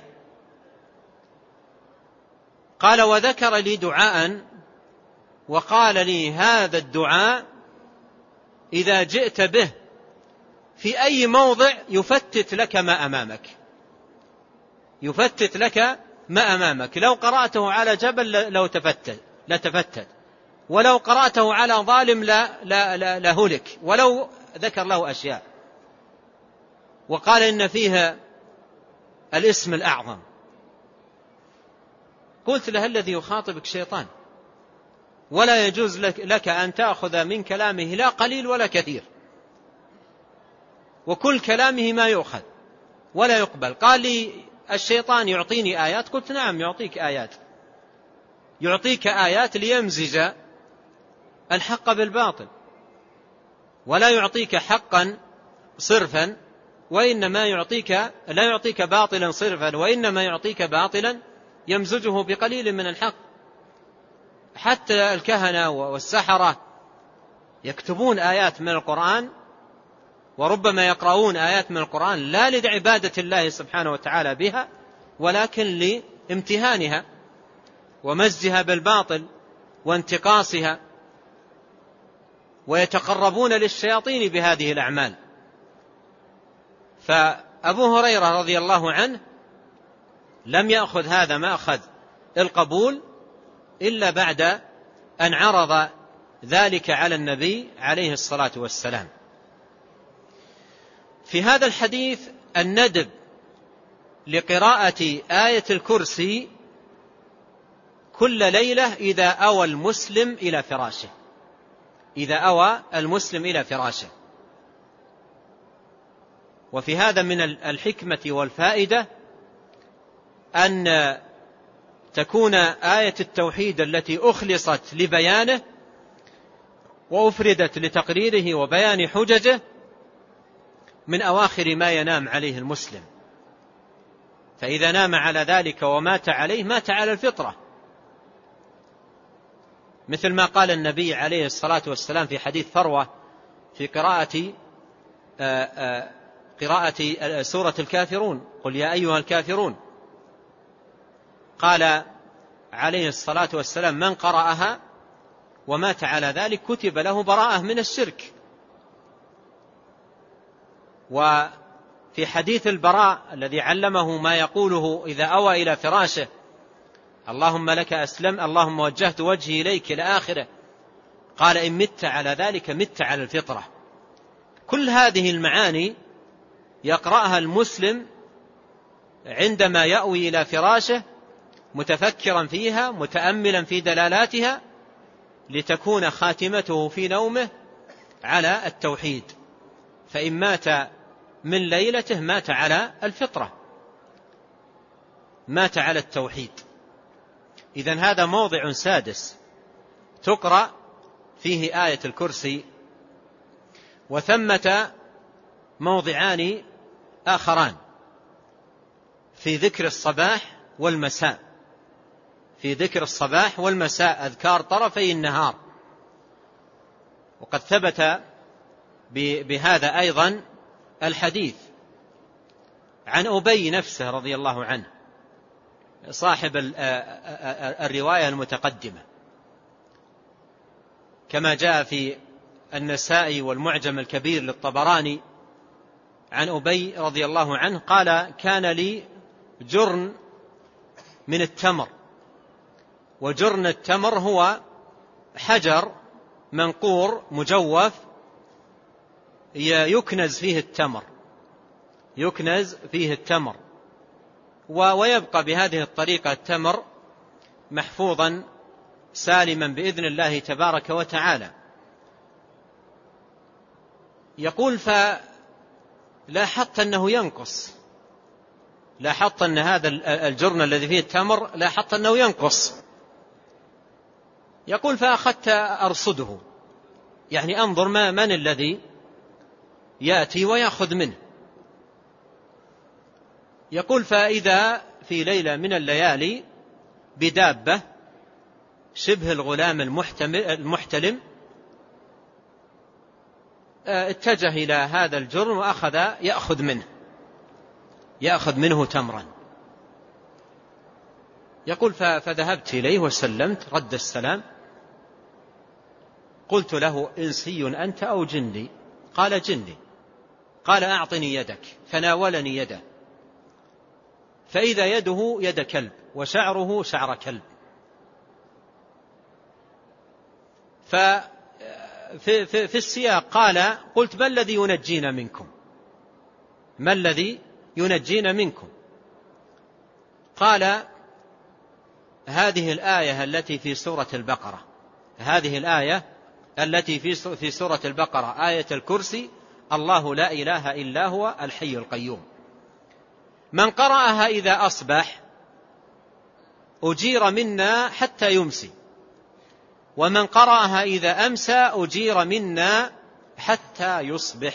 Speaker 1: قال وذكر لي دعاء وقال لي هذا الدعاء إذا جئت به في أي موضع يفتت لك ما أمامك، يفتت لك ما أمامك. لو قرأته على جبل لتفتت، ولو قرأته على ظالم لهلك، ولو ذكر له أشياء. وقال إن فيها الاسم الأعظم. قلت له الذي يخاطبك شيطان، ولا يجوز لك أن تأخذ من كلامه لا قليل ولا كثير، وكل كلامه ما يؤخذ ولا يقبل. قال لي الشيطان يعطيني آيات. قلت نعم يعطيك آيات، يعطيك آيات ليمزج الحق بالباطل، ولا يعطيك حقا صرفا، وإنما لا يعطيك باطلا صرفا، وإنما يعطيك باطلا يمزجه بقليل من الحق. حتى الكهنة والسحرة يكتبون آيات من القرآن، وربما يقرؤون آيات من القرآن لا لعبادة الله سبحانه وتعالى بها، ولكن لامتهانها ومزجها بالباطل وانتقاصها، ويتقربون للشياطين بهذه الأعمال. فأبو هريرة رضي الله عنه لم يأخذ هذا مأخذ القبول إلا بعد أن عرض ذلك على النبي عليه الصلاة والسلام. في هذا الحديث الندب لقراءة آية الكرسي كل ليلة إذا أوى المسلم إلى فراشه، إذا أوى المسلم إلى فراشه. وفي هذا من الحكمة والفائدة أن تكون آية التوحيد التي أخلصت لبيانه وأفردت لتقريره وبيان حججه من أواخر ما ينام عليه المسلم، فإذا نام على ذلك ومات عليه مات على الفطرة، مثل ما قال النبي عليه الصلاة والسلام في حديث فروة في قراءة سورة الكافرون، قل يا أيها الكافرون. قال عليه الصلاة والسلام من قرأها ومات على ذلك كتب له براءة من الشرك. وفي حديث البراء الذي علمه ما يقوله إذا أوى إلى فراشه اللهم لك أسلم، اللهم وجهت وجهي إليك إلى آخره، قال إن مت على ذلك مت على الفطرة. كل هذه المعاني يقرأها المسلم عندما يأوي إلى فراشه متفكرا فيها متأملا في دلالاتها، لتكون خاتمته في نومه على التوحيد، فإن مات من ليلته مات على الفطرة، مات على التوحيد. إذن هذا موضع سادس تقرأ فيه آية الكرسي، وثمة موضعان آخران في ذكر الصباح والمساء، في ذكر الصباح والمساء، أذكار طرفي النهار. وقد ثبت بهذا أيضا الحديث عن أبي نفسه رضي الله عنه صاحب الرواية المتقدمة، كما جاء في النسائي والمعجم الكبير للطبراني عن أبي رضي الله عنه قال: كان لي جرن من التمر، وجرن التمر هو حجر منقور مجوف يكنز فيه التمر، يكنز فيه التمر، ويبقى بهذه الطريقة التمر محفوظا سالما بإذن الله تبارك وتعالى. يقول: فلاحظت أنه ينقص، لاحظت أن هذا الجرن الذي فيه التمر لاحظت أنه ينقص. يقول: فأخذت أرصده، يعني أنظر من الذي يأتي ويأخذ منه. يقول: فإذا في ليلة من الليالي بدابة شبه الغلام المحتلم اتجه إلى هذا الجرن وأخذ يأخذ منه تمرا. يقول: فذهبت إليه وسلمت، رد السلام. قلت له: إنسي أنت أو جني؟ قال: جني. قال: أعطني يدك. فناولني يده، فإذا يده يد كلب وشعره شعر كلب. في السياق قال: قلت: ما الذي ينجينا منكم؟ ما الذي ينجينا منكم؟ قال: هذه الآية التي في سورة البقرة، هذه الآية التي في سورة البقرة، آية الكرسي: الله لا إله إلا هو الحي القيوم، من قرأها إذا أصبح أجير منا حتى يمسي، ومن قرأها إذا أمسى أجير منا حتى يصبح.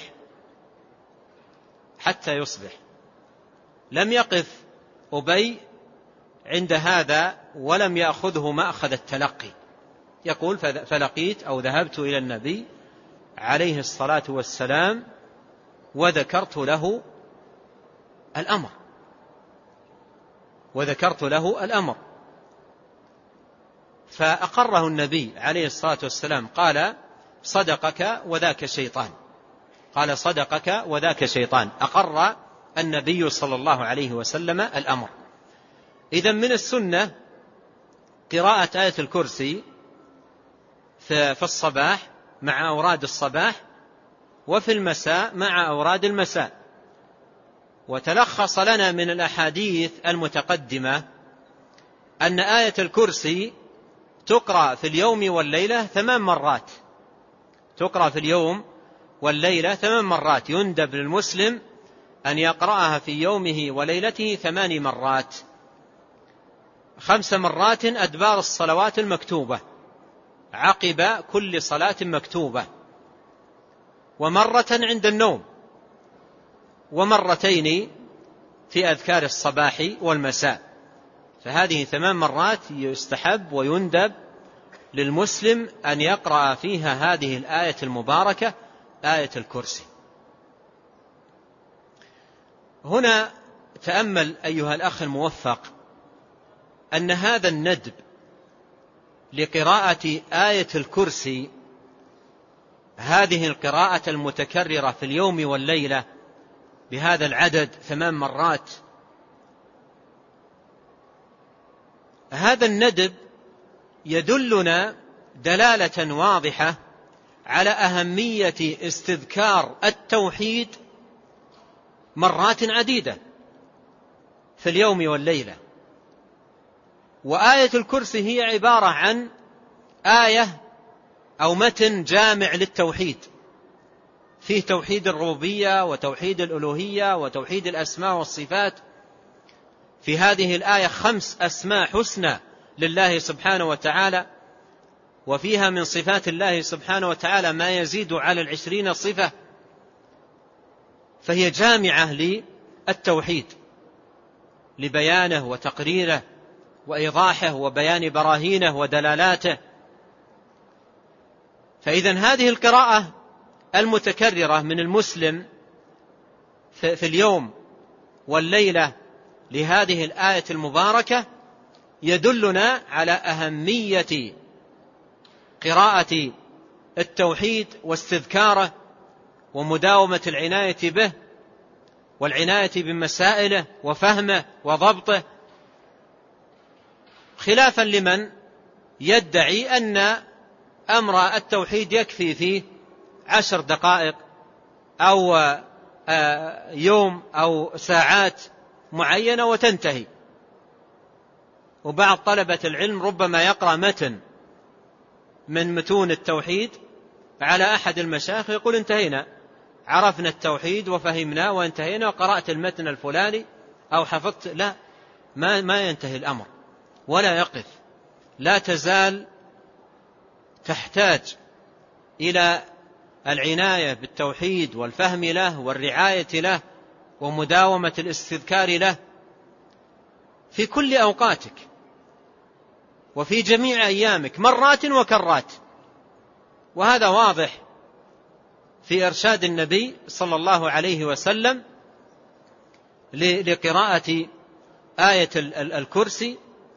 Speaker 1: حتى يصبح. لم يقف أبي عند هذا ولم يأخذه مأخذ التلقي. يقول: فلقيت أو ذهبت إلى النبي عليه الصلاة والسلام وذكرت له الأمر، فأقره النبي عليه الصلاة والسلام، قال: صدقك وذاك شيطان. قال: صدقك وذاك شيطان. أقر النبي صلى الله عليه وسلم الأمر. إذن من السنة قراءة آية الكرسي في الصباح مع أوراد الصباح، وفي المساء مع أوراد المساء. وتلخص لنا من الأحاديث المتقدمة أن آية الكرسي تقرأ في اليوم والليلة 8 مرات، تقرأ في اليوم والليلة 8 مرات. يندب للمسلم أن يقرأها في يومه وليلته 8 مرات، 5 مرات أدبار الصلوات المكتوبة عقب كل صلاة مكتوبة، ومرة عند النوم، ومرتين في أذكار الصباح والمساء. فهذه 8 مرات يستحب ويندب للمسلم أن يقرأ فيها هذه الآية المباركة، آية الكرسي. هنا تأمل أيها الأخ الموفق أن هذا الندب لقراءة آية الكرسي، هذه القراءة المتكررة في اليوم والليلة بهذا العدد 8 مرات، هذا الندب يدلنا دلالة واضحة على أهمية استذكار التوحيد مرات عديدة في اليوم والليلة. وآية الكرسي هي عبارة عن آية أو متن جامع للتوحيد، فيه توحيد الربوبية وتوحيد الألوهية وتوحيد الأسماء والصفات. في هذه الآية 5 أسماء حسنى لله سبحانه وتعالى، وفيها من صفات الله سبحانه وتعالى ما يزيد على 20 صفة، فهي جامعة للتوحيد، لبيانه وتقريره وإيضاحه وبيان براهينه ودلالاته. فإذن هذه القراءة المتكررة من المسلم في اليوم والليلة لهذه الآية المباركة يدلنا على أهمية قراءة التوحيد واستذكاره ومداومة العناية به والعناية بمسائله وفهمه وضبطه، خلافا لمن يدعي أن أمر التوحيد يكفي فيه 10 دقائق أو يوم أو ساعات معينة وتنتهي. وبعض طلبة العلم ربما يقرأ متن من متون التوحيد على أحد المشايخ يقول انتهينا، عرفنا التوحيد وفهمنا وانتهينا وقرأت المتن الفلاني أو حفظت. لا، ما ينتهي الأمر ولا يقف، لا تزال تحتاج إلى العناية بالتوحيد والفهم له والرعاية له ومداومة الاستذكار له في كل أوقاتك وفي جميع أيامك مرات وكرات. وهذا واضح في إرشاد النبي صلى الله عليه وسلم لقراءة آية الكرسي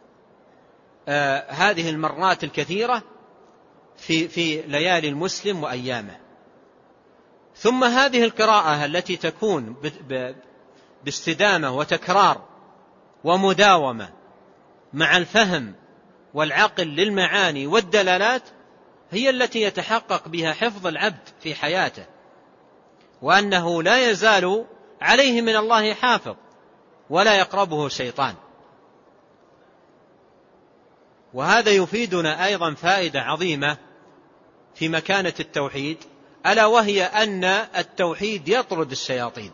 Speaker 1: هذه المرات الكثيرة في ليالي المسلم وأيامه. ثم هذه القراءة التي تكون باستدامة وتكرار ومداومة مع الفهم والعقل للمعاني والدلالات هي التي يتحقق بها حفظ العبد في حياته، وأنه لا يزال عليه من الله حافظ ولا يقربه شيطان. وهذا يفيدنا أيضا فائدة عظيمة في مكانة التوحيد، ألا وهي أن التوحيد يطرد الشياطين.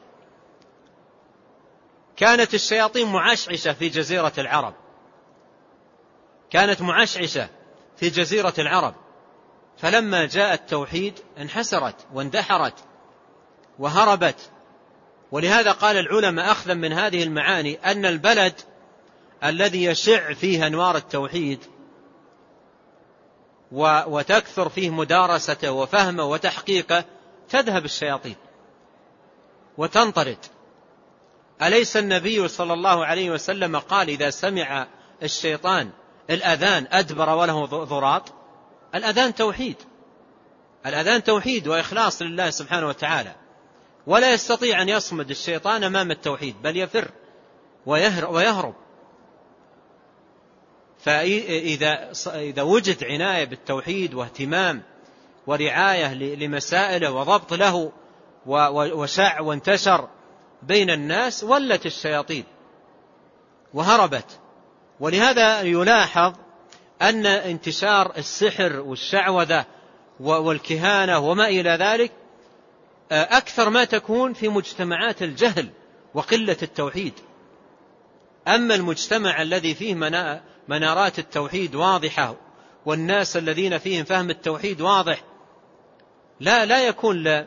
Speaker 1: كانت الشياطين معشعشة في جزيرة العرب، كانت معشعشة في جزيرة العرب، فلما جاء التوحيد انحسرت واندحرت وهربت. ولهذا قال العلماء أخذا من هذه المعاني أن البلد الذي يشع فيه أنوار التوحيد وتكثر فيه مدارسته وفهمه وتحقيقه تذهب الشياطين وتنطرد. أليس النبي صلى الله عليه وسلم قال إذا سمع الشيطان الأذان أدبر وله ضراط؟ الأذان توحيد، الأذان توحيد وإخلاص لله سبحانه وتعالى، ولا يستطيع أن يصمد الشيطان أمام التوحيد بل يفر ويهرب. فإذا وجد عناية بالتوحيد واهتمام ورعاية لمسائله وضبط له وشاع وانتشر بين الناس ولت الشياطين وهربت. ولهذا يلاحظ أن انتشار السحر والشعوذة والكهانة وما إلى ذلك أكثر ما تكون في مجتمعات الجهل وقلة التوحيد. أما المجتمع الذي فيه منارات التوحيد واضحة والناس الذين فيهم فهم التوحيد واضح لا يكون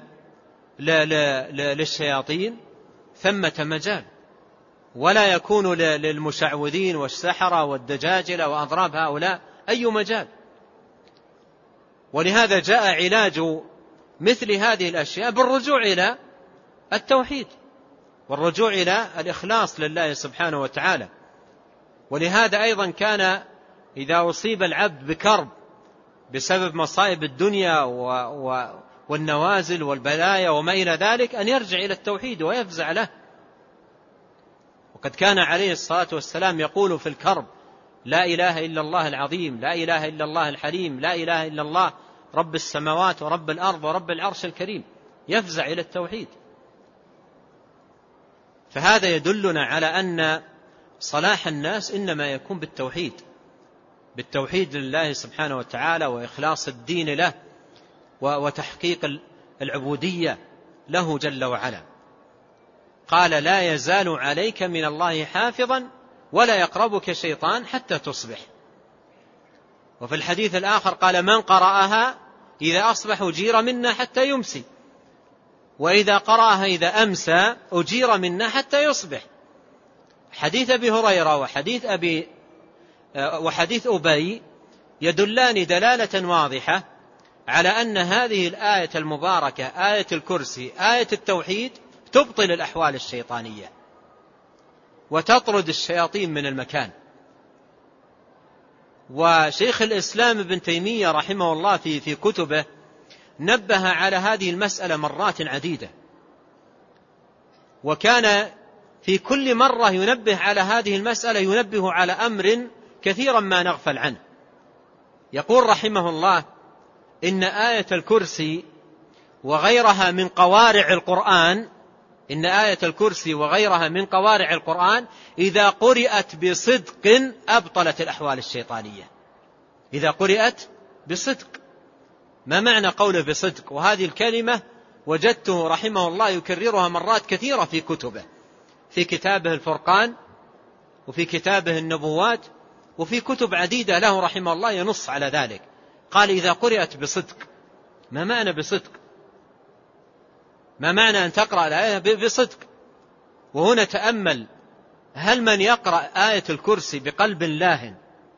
Speaker 1: للشياطين ثمة مجال، ولا يكون للمشعوذين والسحرة والدجاجلة وأضراب هؤلاء أي مجال. ولهذا جاء علاج مثل هذه الأشياء بالرجوع إلى التوحيد والرجوع إلى الإخلاص لله سبحانه وتعالى. ولهذا أيضا كان إذا أصيب العبد بكرب بسبب مصائب الدنيا والنوازل والبلايا وما إلى ذلك أن يرجع إلى التوحيد ويفزع له. وقد كان عليه الصلاة والسلام يقول في الكرب: لا إله إلا الله العظيم، لا إله إلا الله الحليم، لا إله إلا الله رب السماوات ورب الأرض ورب العرش الكريم، يفزع إلى التوحيد. فهذا يدلنا على أن صلاح الناس إنما يكون بالتوحيد لله سبحانه وتعالى وإخلاص الدين له وتحقيق العبودية له جل وعلا. قال: لا يزال عليك من الله حافظا ولا يقربك شيطان حتى تصبح. وفي الحديث الآخر قال من قرأها إذا أصبح أجير منا حتى يمسي، وإذا قرأها إذا أمسى أجير منا حتى يصبح. حديث أبي هريرة وحديث أبي يدلان دلالة واضحة على أن هذه الآية المباركة آية الكرسي آية التوحيد تبطل الأحوال الشيطانية وتطرد الشياطين من المكان. وشيخ الإسلام ابن تيمية رحمه الله في كتبه نبه على هذه المسألة مرات عديدة، وكان في كل مرة ينبه على هذه المسألة ينبه على أمر كثيرا ما نغفل عنه. يقول رحمه الله إن آية الكرسي وغيرها من قوارع القرآن إذا قرأت بصدق أبطلت الأحوال الشيطانية. إذا قرأت بصدق، ما معنى قوله بصدق؟ وهذه الكلمة وجدته رحمه الله يكررها مرات كثيرة في كتبه، في كتابه الفرقان وفي كتابه النبوات وفي كتب عديدة له رحمه الله ينص على ذلك. قال إذا قرأت بصدق. ما معنى بصدق؟ ما معنى أن تقرأ الآية بصدق؟ وهنا تأمل، هل من يقرأ آية الكرسي بقلب لاهٍ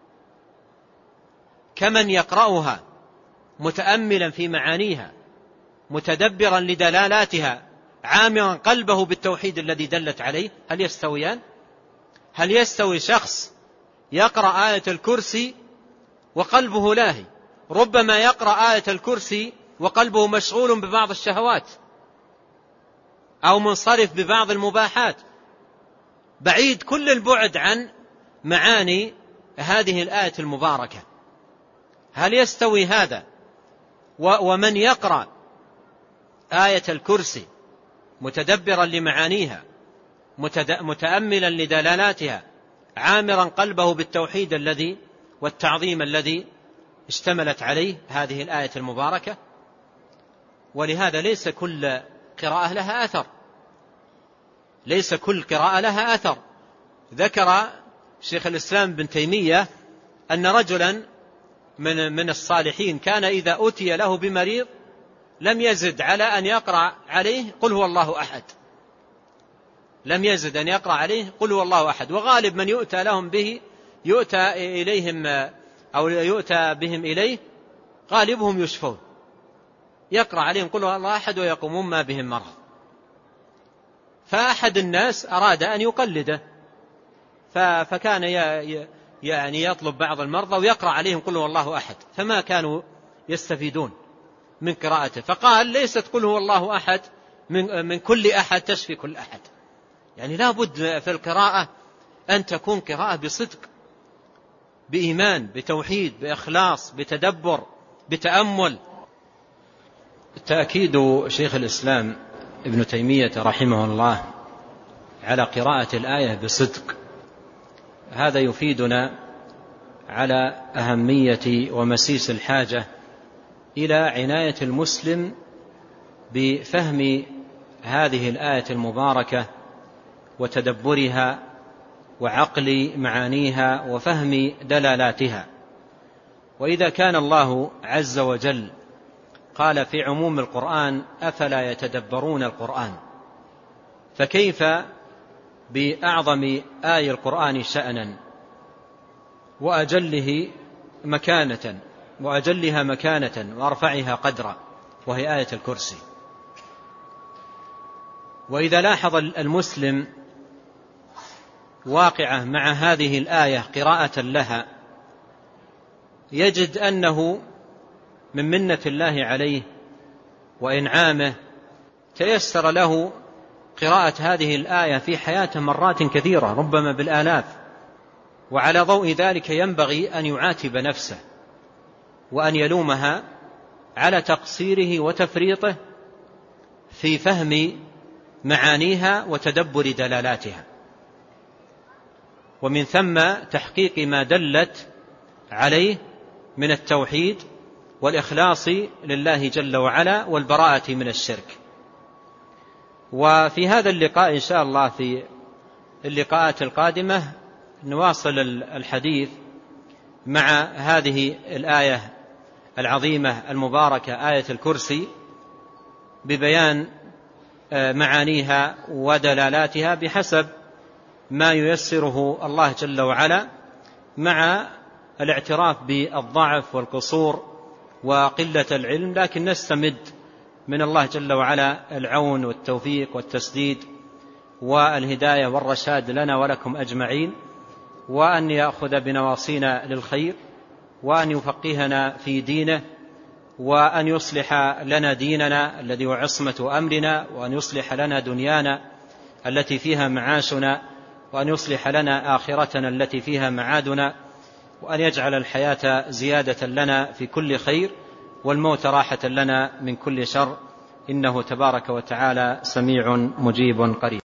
Speaker 1: كمن يقرأها متأملا في معانيها متدبرا لدلالاتها عامرا قلبه بالتوحيد الذي دلت عليه؟ هل يستويان؟ هل يستوي شخص يقرأ آية الكرسي وقلبه لاهي؟ ربما يقرأ آية الكرسي وقلبه مشغول ببعض الشهوات أو منصرف ببعض المباحات، بعيد كل البعد عن معاني هذه الآية المباركة. هل يستوي هذا ومن يقرأ آية الكرسي متدبرا لمعانيها متأملا لدلالاتها عامرا قلبه بالتوحيد الذي والتعظيم الذي اشتملت عليه هذه الآية المباركة؟ ولهذا ليس كل قراءة لها أثر، ليس كل قراءة لها أثر. ذكر شيخ الإسلام بن تيمية أن رجلا من الصالحين كان إذا أتي له بمريض لم يزد على أن يقرأ عليه قل هو الله أحد، لم يزد أن يقرأ عليه قل هو الله أحد. وغالب من يؤتى لهم به يؤتى إليهم أو يؤتى بهم إليه غالبهم يشفون، يقرأ عليهم قل هو الله أحد ويقومون ما بهم مرض. فأحد الناس أراد أن يقلده، فكان يعني يطلب بعض المرضى ويقرأ عليهم قل هو الله أحد، فما كانوا يستفيدون من قراءته. فقال ليست قل هو الله أحد من كل أحد تشفي كل أحد، يعني لا بد في القراءة أن تكون قراءة بصدق، بإيمان، بتوحيد، بإخلاص، بتدبر، بتأمل. تأكيد شيخ الإسلام ابن تيمية رحمه الله على قراءة الآية بصدق هذا يفيدنا على أهمية ومسيس الحاجة إلى عناية المسلم بفهم هذه الآية المباركة وتدبرها وعقل معانيها وفهم دلالاتها. وإذا كان الله عز وجل قال في عموم القرآن أفلا يتدبرون القرآن، فكيف بأعظم آية القرآن شأنا وأجلها مكانة وأرفعها قدرا، وهي آية الكرسي. وإذا لاحظ المسلم واقعة مع هذه الآية قراءة لها يجد أنه من منة الله عليه وإنعامه تيسر له قراءة هذه الآية في حياته مرات كثيرة ربما بالآلاف. وعلى ضوء ذلك ينبغي أن يعاتب نفسه وأن يلومها على تقصيره وتفريطه في فهم معانيها وتدبر دلالاتها، ومن ثم تحقيق ما دلت عليه من التوحيد والإخلاص لله جل وعلا والبراءة من الشرك. وفي هذا اللقاء إن شاء الله في اللقاءات القادمة نواصل الحديث مع هذه الآية العظيمة المباركة آية الكرسي ببيان معانيها ودلالاتها بحسب ما ييسره الله جل وعلا، مع الاعتراف بالضعف والقصور وقلة العلم، لكن نستمد من الله جل وعلا العون والتوفيق والتسديد والهداية والرشاد لنا ولكم أجمعين، وأن يأخذ بنواصينا للخير، وأن يفقهنا في دينه، وأن يصلح لنا ديننا الذي هو عصمة أمرنا، وأن يصلح لنا دنيانا التي فيها معاشنا، وأن يصلح لنا آخرتنا التي فيها معادنا، وأن يجعل الحياة زيادة لنا في كل خير والموت راحة لنا من كل شر، إنه تبارك وتعالى سميع مجيب قريب.